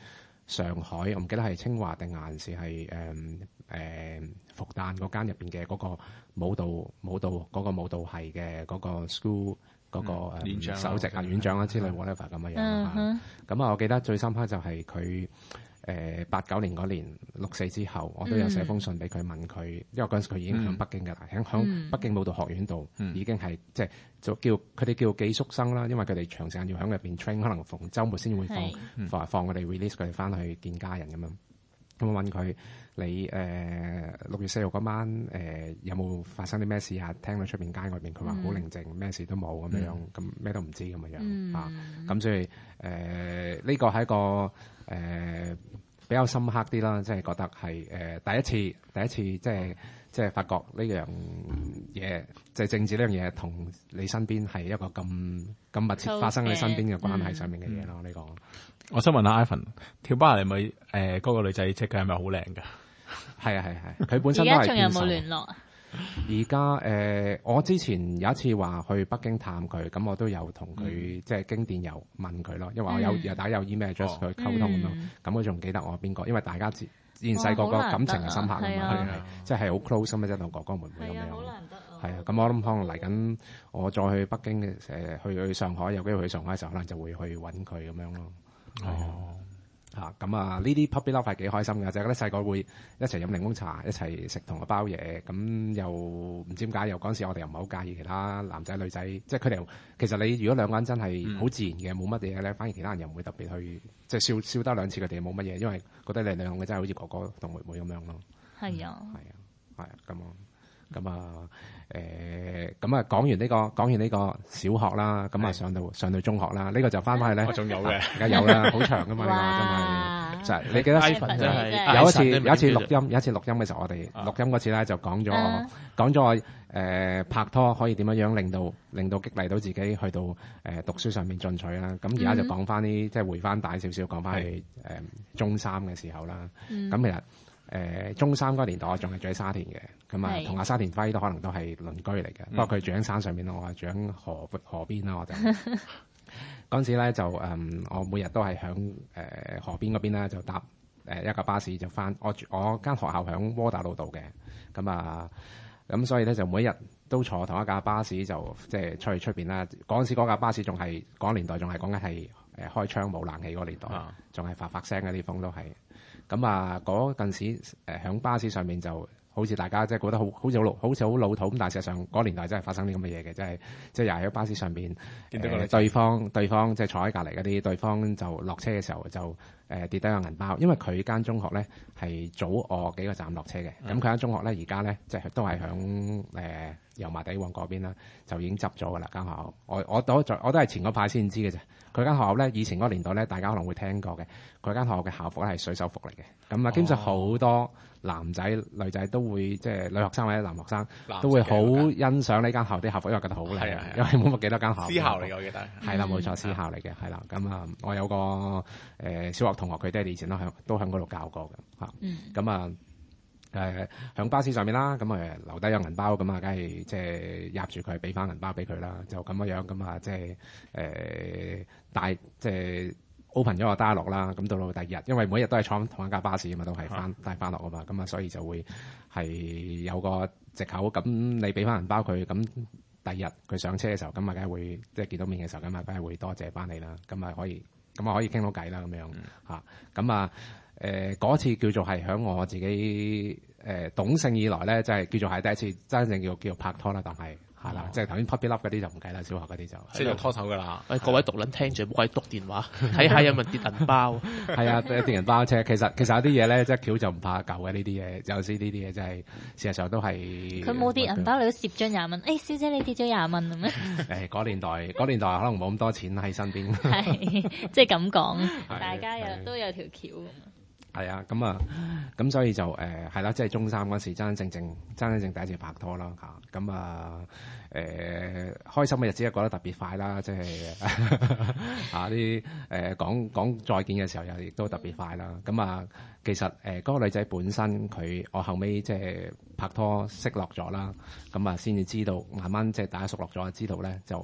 上海，我唔記得係清華定還是係誒誒復旦嗰間入邊嘅嗰個舞蹈舞蹈嗰個舞蹈系嘅嗰個 school 嗰個誒首席啊院長啦之類 whatever 咁嘅樣啦。咁啊，我記得最深刻就係佢。誒八九年嗰年六四之後，我都有寫封信俾佢問佢，因為嗰陣時佢已經喺北京㗎啦，喺響、嗯、北京舞蹈學院度、嗯、已經係即係就叫佢哋叫寄宿生啦，因為佢哋長時間要喺入邊 train， 可能逢週末先會放放放佢哋 release 佢哋翻去見家人咁樣。咁我問佢你誒六、呃、月四號嗰晚誒、呃、有冇發生啲咩事啊？聽到出邊街外邊佢話好寧靜，咩、嗯、事都冇咁樣，咁咩都唔知咁樣、嗯、啊。咁所以誒呢、呃這個係一個誒、呃、比較深刻啲啦，即係覺得係誒、呃、第一次第一次即係即係發覺呢樣嘢，即係政治呢樣嘢同你身邊係一個咁咁密切發生喺你身邊嘅關係上面嘅嘢咯。呢、嗯這個我想問下 Ivan 跳芭蕾咪誒嗰個女仔隻腳係咪好靚㗎？ 係啊係係，佢本身都係。而家仲有冇聯絡啊？而家誒，我之前有一次話去北京探佢，咁我都有同佢、嗯、即係經電郵問佢咯，因為我有又、嗯、打有 email address 去溝通咁樣，咁佢仲記得我邊個，因為大家之前細個個感情係深刻㗎嘛，即係好 close 咁啊，即係同哥哥妹妹咁樣。好難得啊！係啊，咁我諗可能嚟緊我再去北京嘅誒，去去上海有機會去上海嘅時候，可能就會去揾佢咁樣咯。哦。嚇咁啊！呢啲 puppy love 係幾開心㗎，就係嗰啲細個會一齊飲檸檬茶，一齊食同一包嘢，咁又唔知點解又嗰陣時我哋又唔係好介意其他男仔女仔，即係佢哋其實你如果兩個人真係好自然嘅冇乜嘢咧，反而其他人又唔會特別去即係笑笑多兩次佢哋冇乜嘢，因為覺得你兩個真係好似哥哥同妹妹咁樣咯。係啊，係啊，係啊，咁啊。咁啊，誒，咁啊，講完呢個，講完呢個小學啦，咁啊，上到上到中學啦，呢個就翻返去咧，我仲有嘅，而家有啦，好長噶嘛，呢個真係，就係你記得真係有一次有一次錄音，有一次錄音嘅時候，我哋錄音嗰次咧就講咗講咗誒拍拖可以點樣樣令到令到激勵到自己去到誒讀書上面進取啦。咁而家就講翻啲即係回翻帶少少，講翻去誒中三嘅時候啦。咁其實。誒、呃、中三嗰個年代，我仲係住喺沙田嘅，咁啊同阿沙田輝都可能都係鄰居嚟嘅，不過佢住喺山上面咯，我係住喺河河邊啦，我就嗰陣時咧就誒、嗯，我每日都係響誒河邊嗰邊咧就搭誒、呃、一架巴士就翻，我住我間學校響窩打老道嘅，咁啊咁所以咧就每一日都坐同一架巴士就即係出去出邊啦。嗰陣時嗰架巴士仲係嗰個年代仲係講緊係誒開窗冇冷氣嗰個年代，仲係發發聲嘅啲風都係。咁啊，嗰陣時誒喺巴士上面就好似大家即係覺得好好似好老好似好老土咁，但係事實上嗰年代真係發生啲咁嘅嘢嘅，即係即係又喺巴士上邊見到個對方對方即係坐喺隔離嗰啲，對方就落車嘅時候就誒、呃、跌低個銀包，因為佢間中學咧係早我幾個站落車嘅，咁佢間中學咧而家咧即係都係響誒油麻地旺嗰邊啦，就已經執咗㗎啦間學校。我我都我都係前嗰排先知嘅啫。佢間學校咧，以前嗰個年代咧，大家可能會聽過嘅。佢間學校嘅校服咧係水手服嚟嘅。咁啊，基本上好多男仔女仔都會即係女學生或者男學生都會好欣賞呢間校啲校服，因為覺得好靚。係啊，因為冇乜幾多間校。私校嚟嘅，我記得。係啦，冇錯，私校嚟嘅，係啦。咁啊，我有個誒、呃、小學同學，佢爹哋以前都喺都喺嗰度教過嘅嚇。咁啊。誒響、呃、巴士上面啦，咁誒留低有銀包，咁啊，梗係即係壓住佢，俾翻銀包俾佢啦，就咁樣樣，咁啊，即係誒帶即係 open 咗個 dialogue啦。咁到到第二日，因為每日都係坐同一架巴士啊嘛，都係翻帶翻落啊嘛，咁啊，所以就會係有個藉口。咁你俾翻銀包佢，咁第二日佢上車嘅時候，咁啊，梗係會即係見到面嘅時候，咁啊，梗係會多謝翻你啦。咁啊，可以咁啊，可以傾到偈啦，咁樣嚇。咁啊。誒嗰、呃、次叫做係響我自己誒、呃、懂性以來咧，即係叫做係第一次真正叫叫拍拖啦，但係係啦，即係頭先 puppy love 嗰啲就唔計啦，小學嗰啲就即係拖手㗎啦。誒各位獨撚聽住，唔好鬼篤電話，睇下有冇跌銀包。係啊，跌銀包啫。其實其實有啲嘢咧，即係橋就唔怕舊嘅呢啲嘢，有時呢啲嘢真係事實上都係。佢冇跌銀包，你都攝咗廿蚊。誒、欸，小姐你跌咗廿蚊咁咩？誒嗰年代嗰年代可能冇咁多錢喺身邊。係，即係咁講，大家有都有條橋咁。係啊，咁啊，咁所以就誒係啦，即係中三嗰時真真正正真真正第一次拍拖啦嚇，咁啊誒開心嘅日子係過得特別快啦，即係啊啲誒講講再見嘅時候又亦都特別快啦，咁啊其實誒嗰個女仔本身佢我後尾即係拍拖識落咗啦，咁啊先至知道慢慢即係大家熟落咗，知道咧就。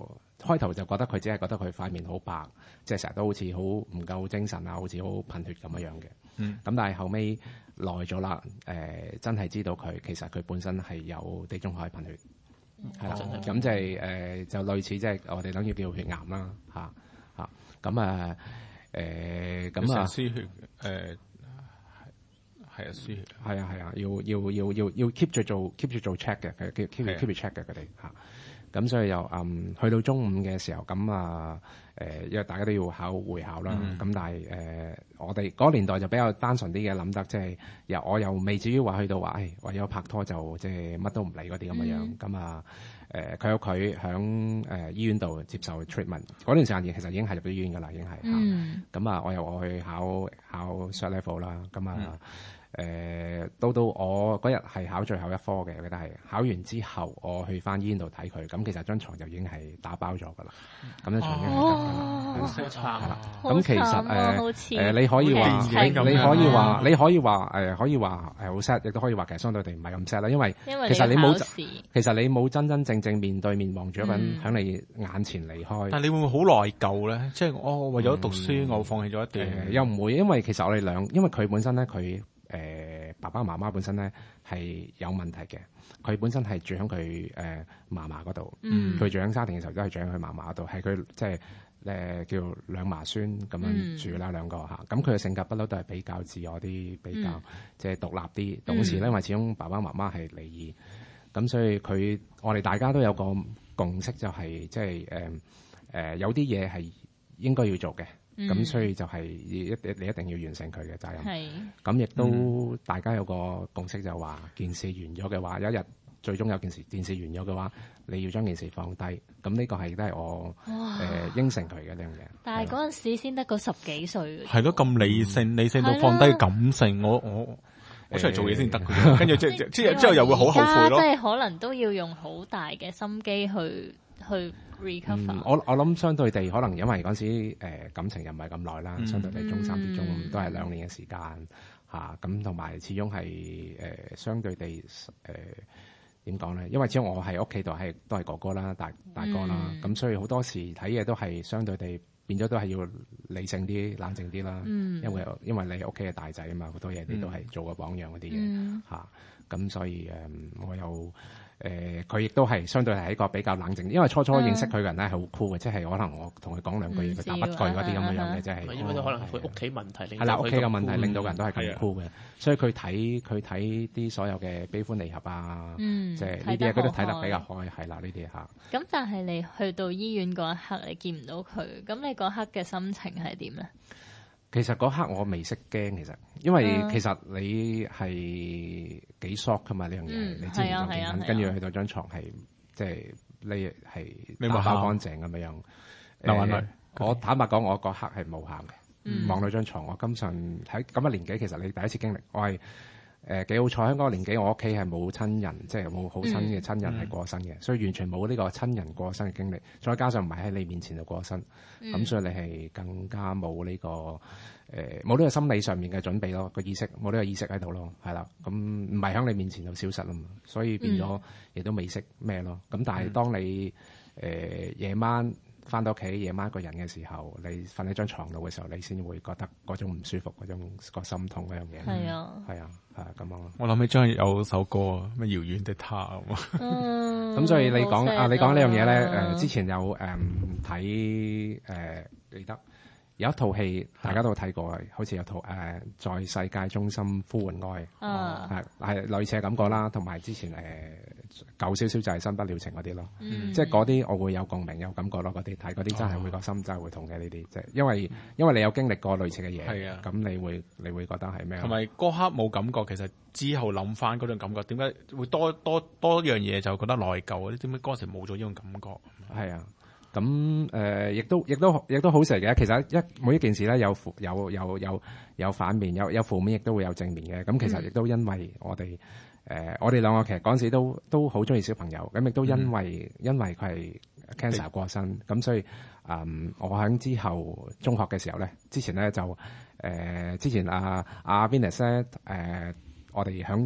開頭就覺得佢只係覺得佢塊面好白，即係成日都好似好唔夠精神啊，好似好貧血咁樣樣嘅。 嗯， 咁但係後尾耐咗啦，誒、呃、真係知道佢其實佢本身係有地中海貧血，係啦、嗯，咁就係誒就類似即係我哋等於叫血癌啦，嚇嚇咁啊誒咁啊輸血誒係啊輸血係啊係啊，要要要要要 keep 住做 keep 住做 check 嘅，佢 keep keep keep 住 check 嘅佢哋嚇。咁所以又嗯去到中午嘅時候，咁啊誒，因為大家都要考會考啦。咁、嗯、但係誒、呃，我哋嗰年代就比較單純啲嘅，諗得即係又我又未至於話去到話，誒、哎、為咗拍拖就即係乜都唔理嗰啲咁嘅樣。咁、嗯、啊誒，佢有佢響誒醫院度接受 treatment 嗰段時間，其實已經係入咗醫院㗎啦，已經係。咁、嗯、啊，我又我去考考 cert level 啦。咁啊。嗯誒、呃、到到我嗰日係考最後一科嘅，我記得係考完之後，我去翻醫院度睇佢，咁其實張床就已經係打包咗㗎啦。咁張床已經係得㗎啦。好慘啊！咁其實誒誒、呃呃，你可以話你，你可以話你可以話誒，可以話係好 sad， 亦都可以話其實相對地唔係咁 sad 啦。因為其實你冇其實你冇真真正正面對面望住一個人喺你眼前離開。嗯、但係你會唔會好內疚咧？即係我為咗讀書，嗯、我放棄咗一段、呃。又唔會，因為其實我哋兩，因為佢本身咧，佢。誒、呃、爸爸媽媽本身咧係有問題嘅，佢本身係住喺佢誒嫲嫲嗰度，佢、嗯、住喺沙田嘅時候都係住喺佢嫲嫲嗰度，係佢即係誒叫兩嫲孫咁樣住啦、嗯、兩個嚇。咁佢嘅性格不嬲都係比較自我啲，比較即係獨立啲。懂事咧，因為始終爸爸媽媽係離異，咁所以佢我哋大家都有個共識、就係，就係即係誒誒有啲嘢係應該要做嘅。咁、嗯、所以就係一你一定要完成佢嘅責任。咁亦都大家有個共識，就話件事完咗嘅話，有一日最終有件事件事完咗嘅話，你要將件事放低。咁呢個係都係我誒、呃、應承佢嘅呢樣嘢。 但係嗰陣時先得個十幾歲。係咯，咁理性，理性到放低感性。我我我出嚟做嘢先得嘅。跟住即即之後又會好後悔咯。 即係可能都要用好大嘅心機去去。 嗯、我我諗相對地可能因為嗰時誒、呃、感情又唔係咁耐啦，相對地中三至中五都係兩年嘅時間嚇，咁同埋始終係誒、呃、相對地誒點講咧？因為始終我喺屋企度係都係哥哥啦，大大哥啦，咁、嗯、所以好多時睇嘢都係相對地變咗都係要理性啲、冷靜啲啦、嗯。因為因為你屋企係大仔啊嘛，好多嘢你都係做個榜樣嗰啲嘢嚇，咁、嗯啊、所以誒、呃、我又。誒佢亦都係相對係一個比較冷靜，因為初初認識佢嘅人咧係好酷嘅，即係可能我同佢講兩句嘢，佢答不句嗰啲咁樣樣嘅，即係因為都可能佢屋企問題， 係啦，屋企嘅問題令到人都係咁酷嘅，所以佢睇佢睇啲所有嘅悲歡離合啊，即係呢啲嘢佢都睇得比較開，係啦呢啲嚇。 咁但係你去到醫院嗰一刻，你見唔到佢，咁你嗰刻嘅心情係點咧？ 其實嗰刻我未識驚，其實因為其實你係幾 shock 噶嘛呢樣嘢，你之前就見緊，跟住去到張床係即係你係打包乾淨咁樣樣。流眼淚，我坦白講，我嗰刻係冇喊嘅，望到張床，我今上喺咁嘅年紀，其實你第一次經歷，我係誒幾好彩，喺嗰個年紀，我屋企係冇親人，即係冇好親嘅親人係過身嘅、嗯，所以完全冇呢個親人過身嘅經歷。再加上唔係喺你面前就過身，咁、嗯、所以你係更加冇呢、這個誒冇呢個心理上面嘅準備咯，個意識冇呢個意識喺度咯，係啦。咁唔係喺你面前就消失啦嘛，所以變咗亦都未識咩咯。咁但係當你誒夜、呃、晚翻到屋企，夜晚一個人嘅時候，你瞓喺張床度嘅時候，你先會覺得嗰種唔舒服，嗰種個心痛嗰樣嘢。係啊，係啊，係啊，咁樣。我諗起張有首歌啊，咩遙遠的他啊嘛。咁、嗯、所以你講啊，你講呢樣嘢咧，誒、呃，之前有誒睇誒記得有一套戲，大家都睇過嘅，好似有套誒、呃、在世界中心呼喚愛，係係類似嘅感覺啦，同埋之前誒。呃舊少少就係新不了情嗰啲咯，嗯、即係嗰啲我會有共鳴有感覺咯，嗰啲睇嗰啲真係會個心真係會痛嘅呢啲，即係因為因為你有經歷過類似嘅嘢，咁你會你會覺得係咩？同埋嗰刻冇感覺，其實之後諗翻嗰種感覺，點解會多多多樣嘢就覺得內疚嗰啲？點解嗰時冇咗呢種感覺？係啊，咁誒亦都亦都亦都好成嘅。其實一每一件事咧有負有有有有反面，有有負面，亦都會有正面嘅。咁其實亦都因為我哋。誒、呃，我哋兩個其實嗰陣時都都好中意小朋友，咁亦都因為、嗯、因為佢係 cancer 過身，咁所以誒、嗯，我喺之後中學嘅時候咧，之前咧就誒、呃，之前阿阿 Venus 咧誒，我哋喺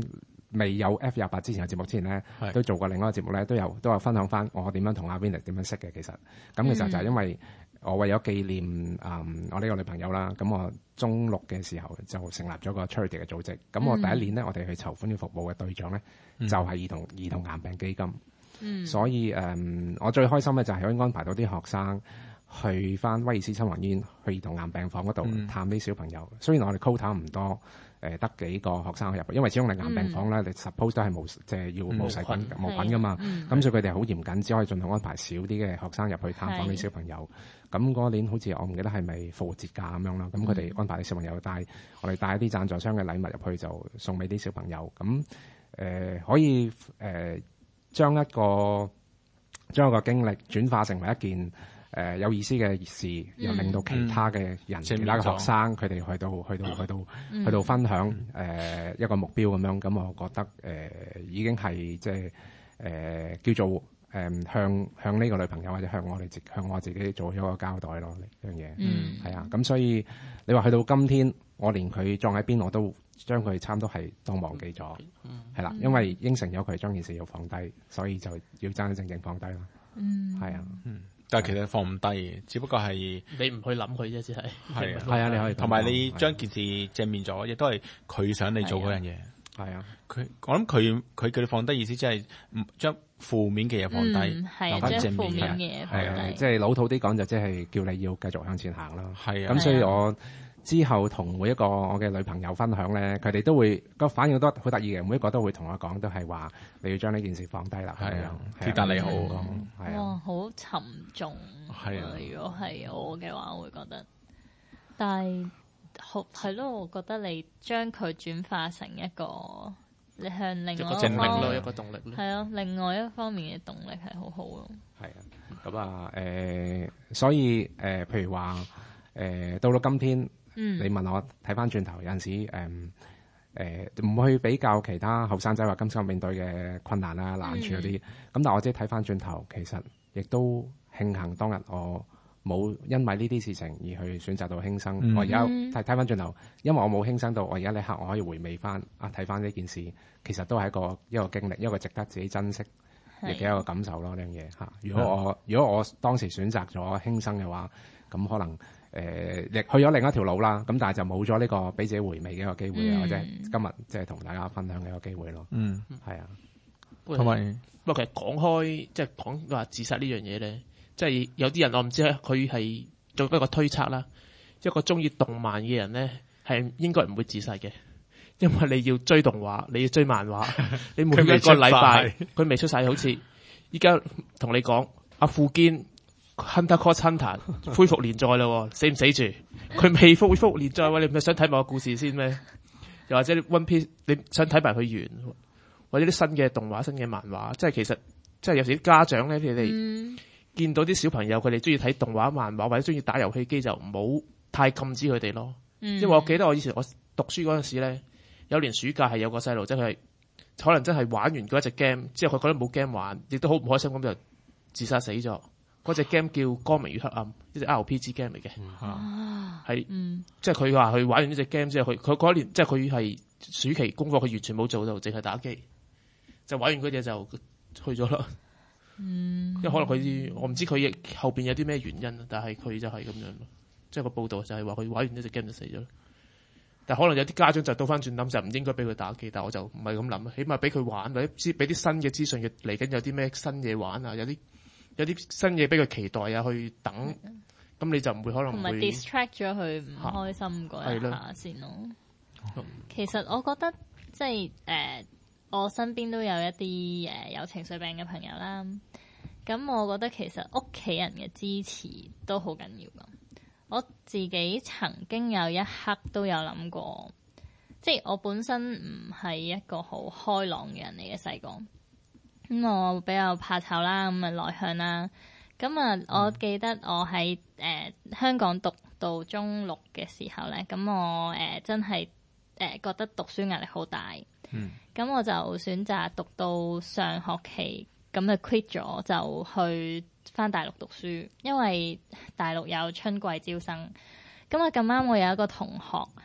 未有 F 廿八之前嘅節目之前咧，都做過另外一個節目咧，都有都有分享翻我點樣同阿 Vinny 點樣識嘅。其實咁其實就係因為我為咗紀念嗯我呢個女朋友啦，咁我中六嘅時候就成立咗個 charity 嘅組織。咁我第一年咧，我哋去籌款嘅服務嘅對象咧，就係兒童兒童癌病基金。嗯，所以誒、嗯，我最開心嘅就係可以安排到啲學生去翻威爾斯親王醫院去兒童癌病房嗰度探啲小朋友。嗯、雖然我哋 quota 唔多，誒、呃、得幾個學生去入，因為始終你癌病房咧，嗯、你 suppose 都係無即係要無細菌無菌噶嘛。咁、嗯、所以佢哋好嚴謹，只可以盡量安排少啲嘅學生入去探訪啲小朋友。咁嗰年好似我唔記得係咪復活節假咁樣啦。咁佢哋安排啲小朋友帶我哋帶一啲贊助商嘅禮物入去，就送俾啲小朋友。咁誒、呃、可以誒。呃將一個將一個經歷轉化成為一件誒、呃、有意思嘅事，嗯、又令到其他嘅人、嗯、其他嘅學生佢哋去到去到去到、嗯、去到分享誒、呃、一個目標咁樣，咁我覺得誒、呃、已經係即係誒叫做誒、呃、向向呢個女朋友或者向我哋自向我自己做咗一個交代咯，呢樣嘢。嗯，係啊，咁所以你話去到今天，我連佢葬喺邊我都將佢差唔多係當忘記咗，係、嗯、啦，因為應承咗佢將件事要放低，所以就要真真正正放低啦。嗯，係啊，嗯，但係其實放唔低，只不過係你唔去諗佢啫，只係係啊，係啊，你可以同埋你將件事正面咗，亦都係佢想你做嗰樣嘢。係啊，佢我諗佢佢叫你放低意思，即係唔將負面嘅嘢放低， 留翻正面嘅嘢。 係啊，即係老土啲講就即係叫你要繼續向前行啦。係啊，咁所以我。之後同每一個我嘅女朋友分享咧，佢哋都會個反應都好得意嘅，每一個都會同我講，都係話你要將呢件事放低啦。係啊，鐵達尼號咯，係啊， 哇，好沉重。係啊，如果係我嘅話，我會覺得，但係好係咯，我覺得你將佢轉化成一個你向另外一個正力咯，一個動力咯。 係啊，另外一方面嘅動力係好好咯。 係啊，咁啊，誒，所以誒，譬如話誒，到到今天。嗯、你問我睇翻轉頭，有陣時誒誒唔去比較其他後生仔話今次面對嘅困難啊、難處嗰啲，咁、嗯、但係我即係睇翻轉頭，其實亦都慶幸當日我冇因為呢啲事情而去選擇到輕生。嗯、我而家睇睇翻轉頭，因為我冇輕生到，我而家呢刻我可以回味翻啊，睇翻呢件事，其實都係一個一個經歷，一個值得自己珍惜亦嘅一個感受咯。呢樣嘢嚇，如果我、嗯、如果我當時選擇咗輕生嘅話，咁可能。誒，亦、呃、去咗另一條路啦，咁但係就冇咗呢個俾自己回味嘅一個機會啊，嗯、或者今日即係同大家分享嘅一個機會咯。嗯，係啊。 同埋，不過其實講開，即係講話自殺呢樣嘢咧，即係有啲人我唔知佢係做一個推測啦。一個中意動漫嘅人咧，係應該唔會自殺嘅，因為你要追動畫，你要追漫畫，你每一個禮拜佢未出晒，好似依家同你講阿富堅。Hunter x Hunter 恢復連載啦，死唔死住？佢未復恢復連載，你唔係想睇埋個故事先咩？又或者 One Piece 你想睇埋佢完，或者啲新嘅動畫、新嘅漫畫，即係其實即係有時啲家長咧，你哋、嗯、見到啲小朋友佢哋中意睇動畫、漫畫或者中意打遊戲機，就唔好太禁止佢哋咯。嗯、因為我記得我以前我讀書嗰陣時咧，有年暑假係有個細路，即係可能真係玩完嗰一隻 game 之後，佢覺得冇 game 玩，亦都好唔開心咁就自殺死咗。嗰隻 game 叫《光明與黑暗》，一隻 R P G game 嚟嘅，係、嗯，即係佢話佢玩完呢隻 game 之後，佢佢嗰一年，即係佢係暑期功課，佢完全冇做到，淨係打機，就玩完嗰隻就去咗啦。嗯，因為可能佢我唔知佢後邊有啲咩原因，但係佢就係咁樣咯。即係個報道就係話佢玩完呢隻 game 就死咗。但係可能有啲家長就倒翻轉諗，就唔應該俾佢打機，但係我就唔係咁諗，起碼俾佢玩，或者知俾啲新嘅資訊，嚟緊有啲咩新嘢玩啊，有啲。有啲新嘢俾佢期待啊，去等，咁、嗯、你就唔會可能會同埋 distract 咗佢唔開心嗰一下先咯。嗯、其實我覺得即係誒、呃，我身邊都有一啲誒、呃、有情緒病嘅朋友啦。咁我覺得其實屋企人嘅支持都好緊要㗎。我自己曾經有一刻都有諗過，即係我本身唔係一個好開朗嘅人嚟嘅細個。咁、嗯、我比較怕醜啦，咁啊內向啦。咁啊，我記得我喺誒、呃、香港讀到中六嘅時候咧，咁我誒、呃、真係誒、呃、覺得讀書壓力好大。嗯。咁我就選擇讀到上學期，咁就 quit 咗，就去返大陸讀書，因為大陸有春季招生。咁啊咁啱，我有一個同學。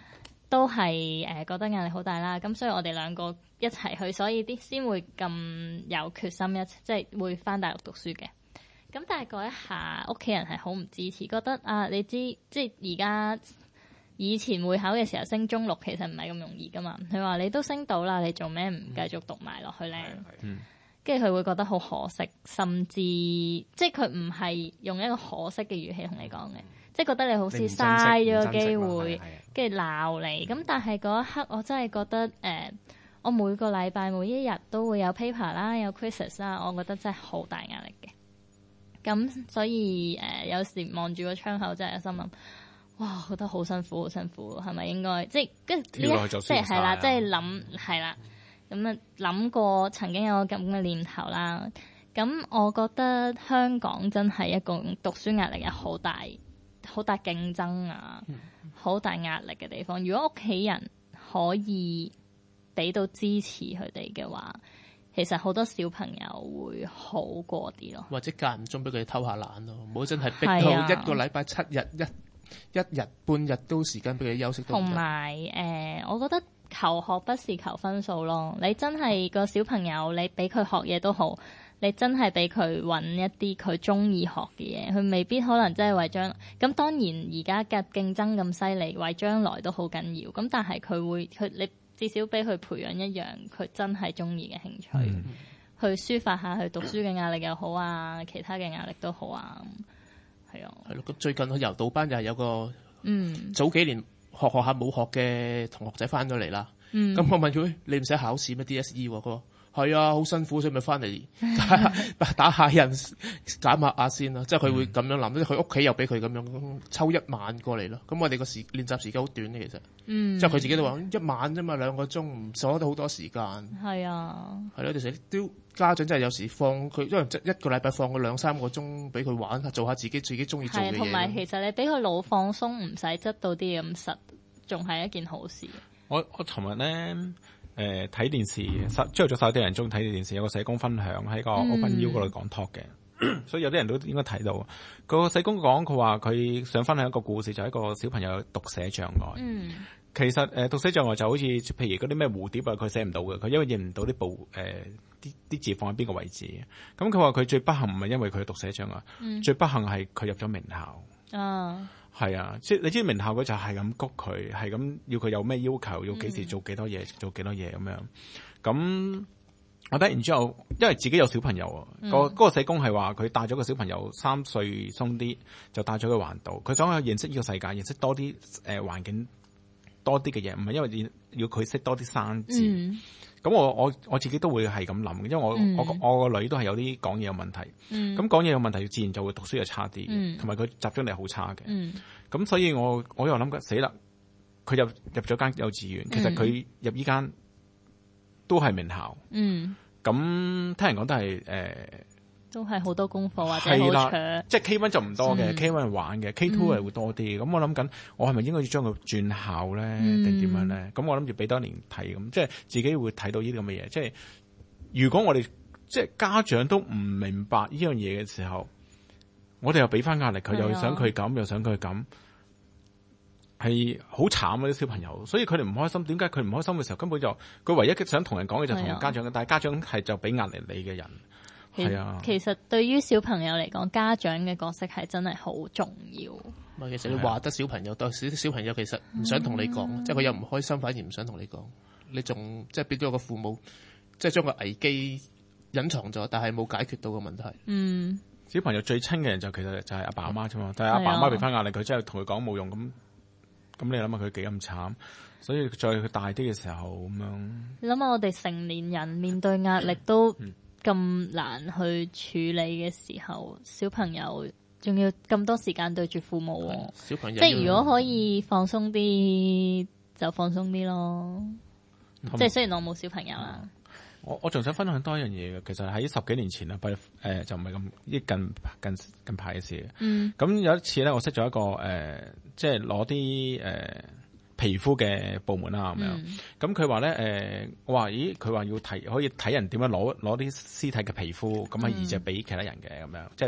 都係誒、呃、覺得壓力好大啦。咁所以我哋兩個一齊去，所以啲先會咁有決心一即係會返大陸讀書嘅。咁但係嗰一下屋企人係好唔支持，覺得啊你知即係而家以前會考嘅時候升中六其實唔係咁容易噶嘛。佢話你都升到啦，你做咩唔繼續讀埋落去咧？跟住佢會覺得好可惜，甚至即係佢唔係用一個可惜嘅語氣同你講嘅。即係覺得你好似嘥咗個機會，跟住鬧你。咁但係嗰一刻，我真係覺得誒、呃，我每個禮拜每一日都會有 paper 啦，有 quizzes 啦，我覺得真係好大壓力嘅。咁所以誒、呃，有時望住個窗口真係心諗，哇，覺得好辛苦，好辛苦，係咪應該即係跟住呢一即係係啦，即係諗係啦。咁啊諗過曾經有個咁嘅念頭啦。咁我覺得香港真係一個讀書壓力係好大。好大競爭啊，好大壓力嘅地方。如果屋企人可以俾到支持佢哋嘅話，其實好多小朋友會好過啲咯。或者間唔中俾佢哋偷下懶咯，唔好真係逼到一個禮拜七日一一日半日都時間俾佢休息。同埋誒，我覺得求學不是求分數咯。你真係個小朋友，你俾佢學嘢都好。你真係俾佢揾一啲佢中意學嘅嘢，佢未必可能真係為將來。咁當然而家嘅競爭咁犀利，為將來都好緊要。咁但係佢會佢你至少俾佢培養一樣佢真係中意嘅興趣，嗯、去抒發下佢讀書嘅壓力又好啊，其他嘅壓力都好啊。係啊，係咯。咁最近佢柔道班又係有個嗯早幾年學學下冇學嘅同學仔翻咗嚟啦。咁、嗯、我問佢：你唔使考試咩 D S E 喎？佢話係啊，好辛苦，所以咪翻嚟打下人減下壓先咯。即係佢會咁樣諗，即係佢屋企又俾佢咁樣抽一晚過嚟咯。咁我哋個時練習時間好短嘅，其實，嗯、即係佢自己都話一晚啫嘛，兩個鐘唔鎖得好多時間。係啊，係咯，有時啲家長真係有時放佢，因為一個禮拜放佢兩三個鐘俾佢玩下，做下自己自己中意做嘅嘢。同埋其實你俾佢腦放鬆，唔使執到啲嘢咁實，仲係一件好事。我我尋日咧。誒睇、呃、電視，朝頭早十點鐘睇電視，有個社工分享喺個 Open U 嗰度講 talk 嘅，嗯、所以有啲人都應該睇到。個社工講佢話佢想分享一個故事，就係、是、一個小朋友讀寫障礙。嗯，其實誒、呃、讀寫障礙就好似譬如嗰啲咩蝴蝶啊，佢寫唔到嘅，佢因為認唔到啲部誒啲啲字放喺邊個位置。咁佢話佢最不幸唔係因為佢讀寫障礙，嗯、最不幸係佢入咗名校。啊。係啊，即係你知名校佢就係咁谷佢，係咁要佢有咩要求，要幾時做幾多嘢，嗯、做幾多嘢咁樣。咁我睇完之後，因為自己有小朋友啊，嗯、個嗰個社工係話佢帶咗個小朋友三歲鬆啲，就帶咗去環島，佢想去認識呢個世界，認識多啲誒環境多啲嘅嘢，唔係因為要佢識多啲生字。嗯咁我我我自己都會係咁諗嘅，因為我、嗯、我我個女都係有啲講嘢有問題，咁講嘢有問題，自然就會讀書又差啲，同埋佢集中力好差嘅。咁、嗯、所以我我又諗緊死啦，佢入入咗間幼稚園，其實佢入依間都係名校。咁、嗯、聽人講都係誒。呃都係好多功課或者好長，即係 K 一就唔多嘅、嗯、K 一係玩嘅 K 二係會多啲。咁、嗯、我諗緊，我係咪應該要將佢轉校咧，定點、嗯、樣咧？咁我諗住俾多一年睇，咁即係自己會睇到呢啲咁嘅嘢。即係如果我哋即係家長都唔明白呢樣嘢嘅時候，我哋又俾翻壓力佢，又想佢咁，又想佢咁，係好慘啊啲小朋友。所以佢哋唔開心。點解佢唔開心嘅時候，根本就佢唯一想同人講嘅就同家長嘅，但係家長係就俾壓力你嘅人。係啊，其實對於小朋友嚟講，家長嘅角色係真係好重要。唔係，其實你話得小朋友，但係啲小朋友其實唔想同你講，嗯、即係佢又唔開心，反而唔想同你講。你仲即係俾咗個父母，即係將個危機隱藏咗，但係冇解決到個問題。嗯，小朋友最親嘅人就其實就係阿爸阿媽啫嘛，但係阿爸阿媽俾翻壓力，佢真係同佢講冇用咁。咁你諗下佢幾咁慘，所以再佢大啲嘅時候咁樣。你諗下我哋成年人面對壓力都。嗯咁難去處理嘅時候，小朋友仲要咁多時間對住父母，小朋友即係如果可以放鬆啲，就放鬆啲咯。嗯、即係雖然我冇小朋友啦、嗯，我我仲想分享多一樣嘢嘅，其實喺十幾年前啊，不誒、呃、就唔係咁近近近排嘅事。嗯，咁有一次咧，我識咗一個誒、呃，即係攞啲誒。呃皮膚嘅部門啦咁樣，咁佢話咧誒，我話咦，佢話要睇可以睇人點樣攞攞啲屍體嘅皮膚，咁係移植俾其他人嘅咁樣，即係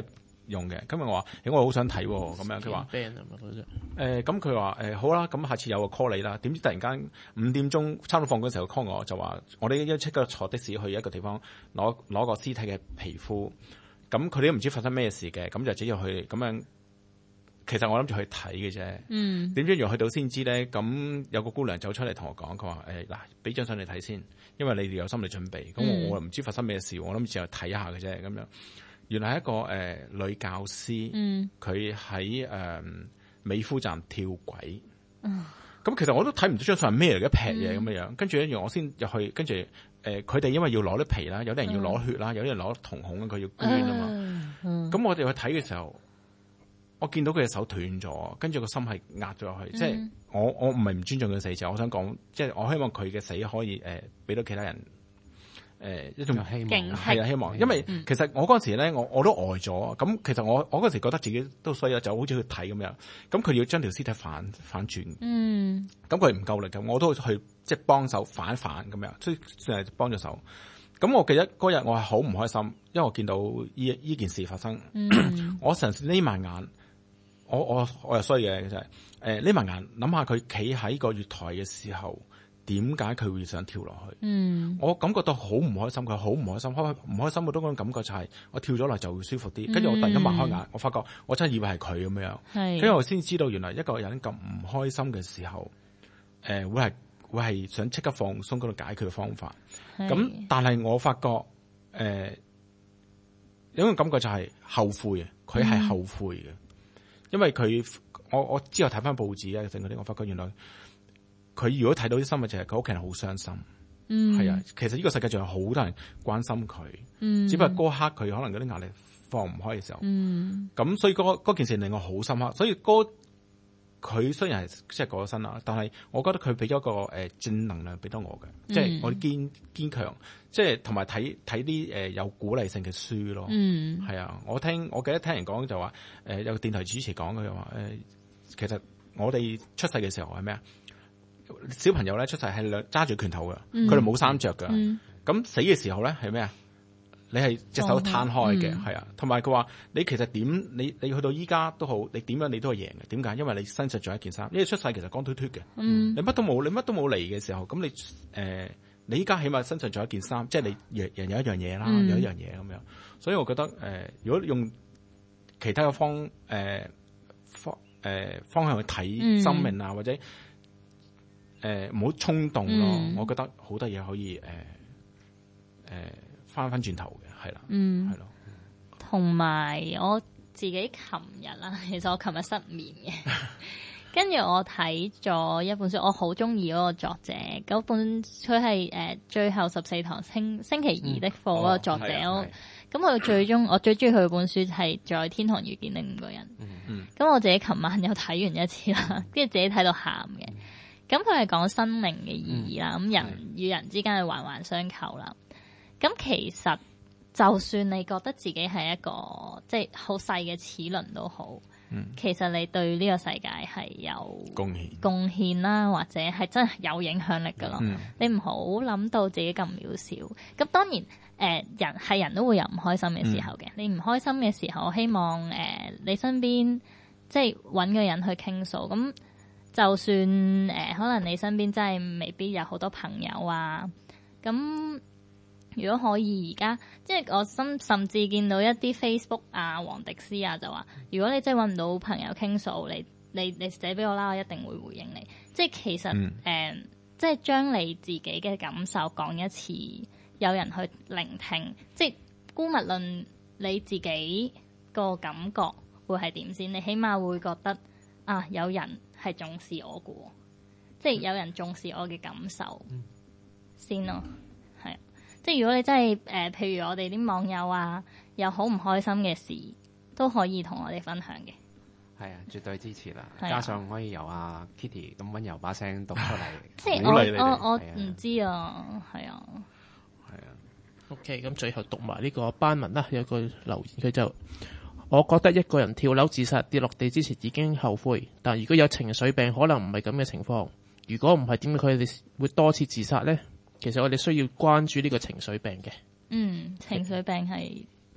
用嘅。今日我話，誒我好想睇喎，咁樣佢話，誒咁佢話誒好啦，咁下次有個 call 你啦。點知突然間五點鐘差唔多放工嘅時候 call 我，就話我哋一即刻坐的士去一個地方攞攞個屍體嘅皮膚。咁佢哋都唔知發生咩事嘅，咁就只要去咁樣。其實我諗住去睇嘅啫，嗯，點知原來去到先知咧，咁有個姑娘走出嚟同我講，佢話誒嗱，俾張相你睇先，因為你哋有心理準備。咁、嗯、我我唔知發生咩事，我諗住就睇下嘅啫，咁樣。原來係一個誒、呃、女教師，佢喺誒美孚站跳軌，咁、嗯、其實我都睇唔到張相係咩嚟嘅，一劈嘢咁樣樣。跟住咧，我先入去，跟住誒佢哋因為要攞啲皮啦，有啲人要攞血啦，有啲人攞瞳孔，佢要捐啊嘛。咁、嗯嗯、我哋去睇嘅時候。我見到佢隻手斷咗，跟住個心係壓咗落去，嗯、即係我我唔係唔尊重佢死者，我想講，即係我希望佢嘅死可以誒俾、呃、到其他人誒、呃、一種希望，係啊希望，因為其實我嗰陣時咧，我我都呆咗，咁其實我我嗰陣時覺得自己都衰啦，就好似去睇咁樣，咁佢要將條屍體反反轉，嗯，咁佢唔夠力咁，我都去即係幫手反一反咁樣，所以算係幫咗手。咁我記得嗰日我係好唔開心，因為我見到依依件事發生，嗯、我成日匿埋眼。我我我又衰嘅，其實誒呢埋眼諗下佢企喺個月台嘅時候，點解佢會想跳落去？嗯，我感覺到好唔開心，佢好唔開心，開唔開心，我都嗰種感覺就係我跳咗落就會舒服啲。跟住、嗯、我突然間擘開眼，我發覺我真係以為係佢咁樣，跟住是我先知道原來一個人咁唔開心嘅時候，誒、呃、會係會係想即刻放鬆嗰度解決嘅方法。咁是但係我發覺誒、呃、有一種感覺就係後悔，佢係後悔嘅。嗯因為佢，我我之後睇翻報紙啊，剩嗰啲，我發覺原來佢如果睇到啲新聞就係佢屋企人好傷心，嗯，係啊，其實呢個世界仲有好多人關心佢，嗯，只不過嗰刻佢可能嗰啲壓力放唔開嘅時候，嗯，咁所以嗰嗰件事令我好深刻，所以嗰佢雖然係即係過咗身啦，但係我覺得佢俾咗個誒正能量俾到我嘅，嗯、即係我堅堅強，即係同埋睇睇啲誒有鼓勵性嘅書咯。嗯，係啊，我聽我記得聽人講就話誒、呃、有個電台主持講嘅話誒，其實我哋出世嘅時候係咩啊？小朋友咧出世係兩揸住拳頭嘅，佢哋冇衫着嘅。咁、嗯、死嘅時候咧係咩啊？你係隻手攤開嘅，係、嗯、啊，同埋佢話你其實點你你去到依家都好，你點樣你都係贏嘅。點解？因為你身上仲有一件衫，因為出世其實光脫脫嘅，嗯、你乜都冇，你乜都冇嚟嘅時候，咁你誒、呃、你依家起碼身上仲有一件衫，即係你人人有一樣嘢啦，嗯、有一樣嘢咁樣。所以我覺得誒、呃，如果用其他嘅方誒、呃、方誒、呃、方向去睇生命啊，嗯、或者誒唔好衝動咯，嗯、我覺得好多嘢可以誒誒。呃呃翻翻轉頭嘅，係啦，嗯，係咯。 同埋我自己琴日啦，其實我琴日失眠嘅，跟住我睇咗一本書，我好中意嗰個作者，嗰本佢係誒最後十四堂星星期二的課嗰個作者，咁佢最終我最中意佢本書係在天堂遇見另五個人，咁、嗯嗯、我自己琴晚又睇完一次啦，跟住自己睇到喊嘅，咁佢係講生命嘅意義啦，咁、嗯、人與人之間係環環相扣啦。咁其實就算你覺得自己係一個即係好細嘅齒輪都好，嗯、其實你對呢個世界係有貢獻貢獻啦，或者係真係有影響力噶咯。嗯、你唔好諗到自己咁渺小。咁當然誒、呃、人係人都會有唔開心嘅時候嘅。嗯、你唔開心嘅時候，我希望誒、呃、你身邊即係揾個人去傾訴。咁就算誒、呃、可能你身邊真係未必有好多朋友啊，咁。如果可以，而家即係我甚甚至見到一啲 Facebook 啊、黃迪斯啊，就話如果你真係揾唔到朋友傾訴，你你你寫俾我啦，我一定會回應你。即係其實誒、嗯呃，即係將你自己嘅感受講一次，有人去聆聽。即係姑勿論你自己個感覺會係點先，你起碼會覺得啊，有人係重視我嘅，即係有人重視我嘅感受、嗯、先咯。即係如果你真係誒、呃，譬如我哋啲網友啊，有好唔開心嘅事，都可以同我哋分享嘅。 係啊，絕對支持啦！啊、加上可以由阿 Kitty 咁溫柔把聲讀出嚟， 即係我我我唔知啊，係啊， 係啊。OK，咁最後讀埋呢個班文啦，有個留言佢就，我覺得一個人跳樓自殺跌落地之前已經後悔，但如果有情緒病，可能唔係咁嘅情況。如果唔係，點解佢哋會多次自殺咧？其實我哋需要關注呢個情緒病嘅。 嗯，情緒病係即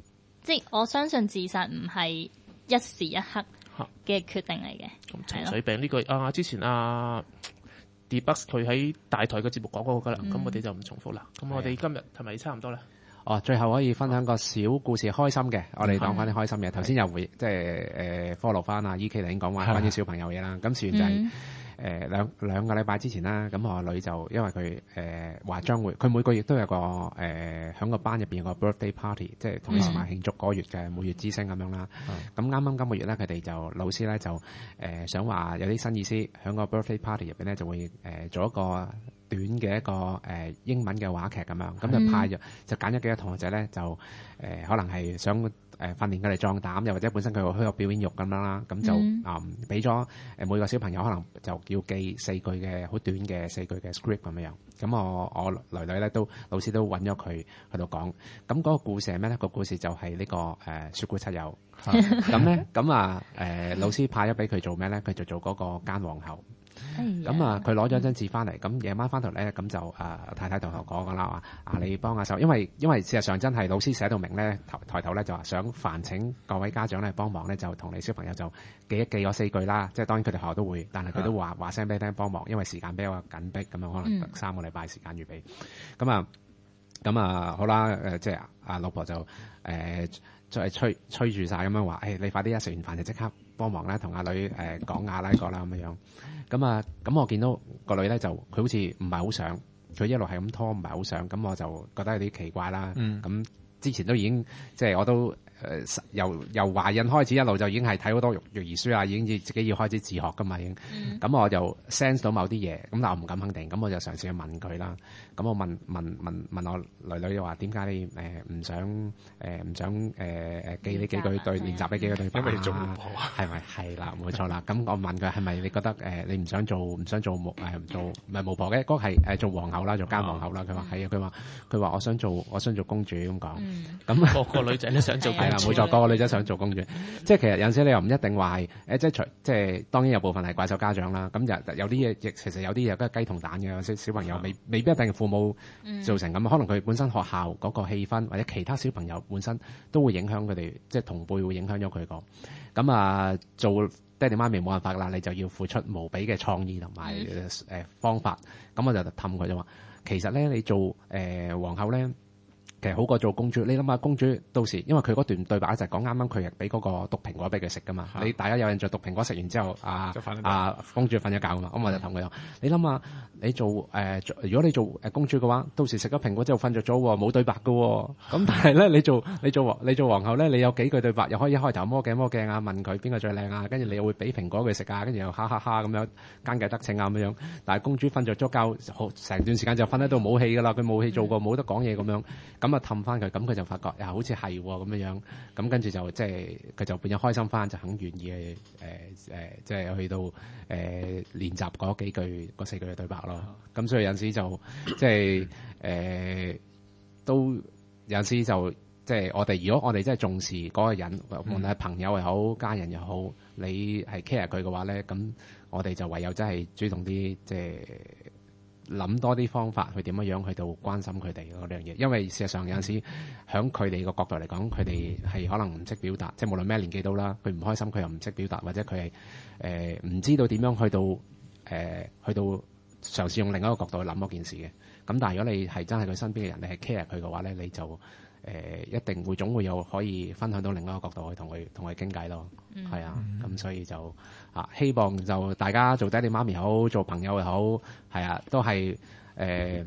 即係我相信自殺唔係一時一刻嘅決定嚟嘅。 咁情緒病呢句啊，之前啊 D-Box 佢喺大台嘅節目講過噶啦，咁、嗯、我哋就唔重複啦。咁我哋今日係咪差唔多啦？ 哦，最後可以分享個小故事，開心嘅，我哋講翻啲開心嘢。頭先又會即係誒 follow 翻啊 E K 頭先講話關於小朋友嘢啦。咁事緣就係、是、誒、呃、兩兩個禮拜之前啦。咁我女就因為佢誒話將會，佢每個月都有個誒喺、呃、個班入邊有個 birthday party， 即係同啲小朋友慶祝嗰個月嘅每月之星咁樣啦。咁啱啱今個月咧，佢哋就老師咧就誒、呃、想話有啲新意思，喺個 birthday party 入邊咧就會誒、呃、做一個短嘅一個誒、呃、英文嘅話劇咁樣，咁就派咗就揀咗幾個同學仔咧，就誒、呃、可能係想誒、呃、訓練佢哋壯膽，又或者本身佢好有表演欲咁樣啦，咁就啊俾咗誒每個小朋友可能就叫記四句嘅好短嘅四句嘅 script 咁樣。咁我我女女咧都老師都揾咗佢喺度講，咁嗰個故事係咩咧？個故事就係呢、這個誒、呃、雪姑七友。咁咧咁啊誒老師派咗俾佢做咩咧？佢就做嗰個奸皇后。咁啊，佢攞咗張紙翻嚟，咁夜晚翻到咧，咁就誒、呃、太太同學講噶啦，話啊你幫下手，因為因為事實上真係老師寫到明咧，抬頭咧就話想煩請各位家長咧幫忙咧，就同你小朋友就記一記嗰四句啦，即係當然佢哋學校都會，但係佢都話話聲俾你聽幫忙，因為時間比較緊迫，咁樣可能三個禮拜時間預備，咁啊咁啊好啦，誒即係阿老婆就誒。呃再催催住晒咁樣話，誒、哎、你快啲一食完飯就即刻幫忙啦，同阿女誒講阿拉哥啦咁樣。咁啊，咁我見到個女咧就佢好似唔係好想，佢一路係咁拖唔係好想，咁我就覺得有啲奇怪啦。咁、嗯、之前都已經即係我都誒、呃、由由懷孕開始一路就已經係睇好多育育兒書啊，已經自己要開始自學噶嘛已經。咁、嗯、我就 sense 到某啲嘢，咁但係我唔敢肯定，咁我就嘗試去問佢啦。咁我問問問問我女女話點解你誒唔、呃、想誒唔、呃、想誒誒、呃、記呢幾句對練習呢幾個對白啊？因為做巫婆係咪係啦？冇錯啦。咁我問佢係咪你覺得誒、呃、你唔想做唔想做巫誒做唔係巫婆嘅嗰、那個係誒做皇后啦，做奸皇后啦。佢話係啊，佢話佢話我想做我想做公主咁講。咁、嗯、個個女仔都想做係啦，冇錯，個個女仔想做公主。即係其實有陣時你又唔一定話係誒，即係除即係當然有部分係怪獸家長啦。咁有有啲嘢亦其實有啲嘢都係雞同蛋嘅，有啲小朋友未未必一定係父母造成咁、嗯，可能佢本身學校嗰個氣氛或者其他小朋友本身都會影響佢哋，即係同輩會影響咗佢個。咁啊，做爹哋媽咪冇辦法啦，你就要付出無比嘅創意同埋誒方法。咁我就氹佢就話，其實咧你做誒、呃、皇后咧。其實好過做公主，你諗下公主到時，因為佢嗰段對白就係講啱啱佢係俾嗰個毒蘋果俾佢食噶嘛。你大家有印象毒蘋果食完之後，啊啊公主瞓咗覺噶嘛。咁我就同佢講，你諗下，你做誒、呃，如果你做誒公主嘅話，到時食咗蘋果之後瞓着咗，冇對白噶。咁但係咧，你做你做你做皇后咧，你有幾句對白，又可以一開頭摸鏡摸鏡啊，問佢邊個最靚啊，跟住你又會俾蘋果佢食啊，跟住又哈哈哈咁樣奸計得逞啊咁樣。但係公主瞓着咗覺，好成段時間就瞓喺度冇氣噶啦，佢冇氣做過，冇得講嘢咁樣。咁啊氹翻佢，咁佢就發覺又好似係咁樣樣，咁跟住就即係佢就變咗開心翻，就肯願意去誒誒，即係去到誒練習嗰幾句嗰四句嘅對白咯。咁所以有陣時就即係誒，都有陣時就即係我哋，如果我哋真係重視嗰個人，無論係朋友又好，家人又好，你係 care 佢嘅話咧，咁我哋就唯有真係主動啲，即係。諗多啲方法去點樣樣去到關心佢哋嗰樣嘢，因為事實上有陣時喺佢哋個角度嚟講，佢哋係可能唔識表達，即係無論咩年紀都啦，佢唔開心佢又唔識表達，或者佢係誒唔知道點樣去到誒、呃、去到嘗試用另一個角度去諗嗰件事嘅。咁但係如果你係真係佢身邊嘅人，你係 care 佢嘅話咧，你就誒、呃、一定會總會有可以分享到另一個角度去同佢同佢傾偈咯。係、嗯、啊，咁所以就啊希望就大家做爹哋媽咪好，做朋友又好，係啊，都係誒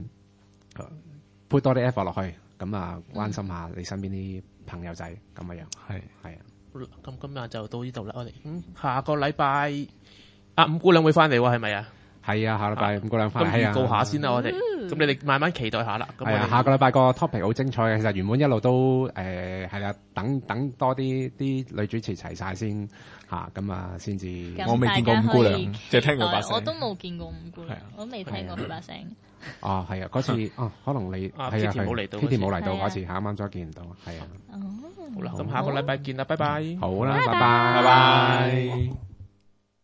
put 多啲 effort 落去，咁啊關心下你身邊啲朋友仔咁嘅樣。係係啊， 咁今日就到呢度啦，我哋咁下個禮拜啊五姑娘會翻嚟喎，係咪啊？ 係啊，下個禮拜五姑娘翻嚟。咁預告下先啦，我哋咁你哋慢慢期待下啦。 係啊，下個禮拜個 topic 好精彩嘅，其實原本一路都誒係啦，等等多啲啲女主持齊晒先嚇，咁啊先至。 我未見過五姑娘，即係聽過把聲。 我都冇見過五姑娘，我未聽過佢把聲。 哦，係啊，嗰次哦，可能你係啊係 Kitty 冇嚟到 ，Kitty 冇嚟到嗰次，啱啱再見唔到，係啊。 好啦，咁下個禮拜見啦，拜拜。 好啦，拜拜，拜拜。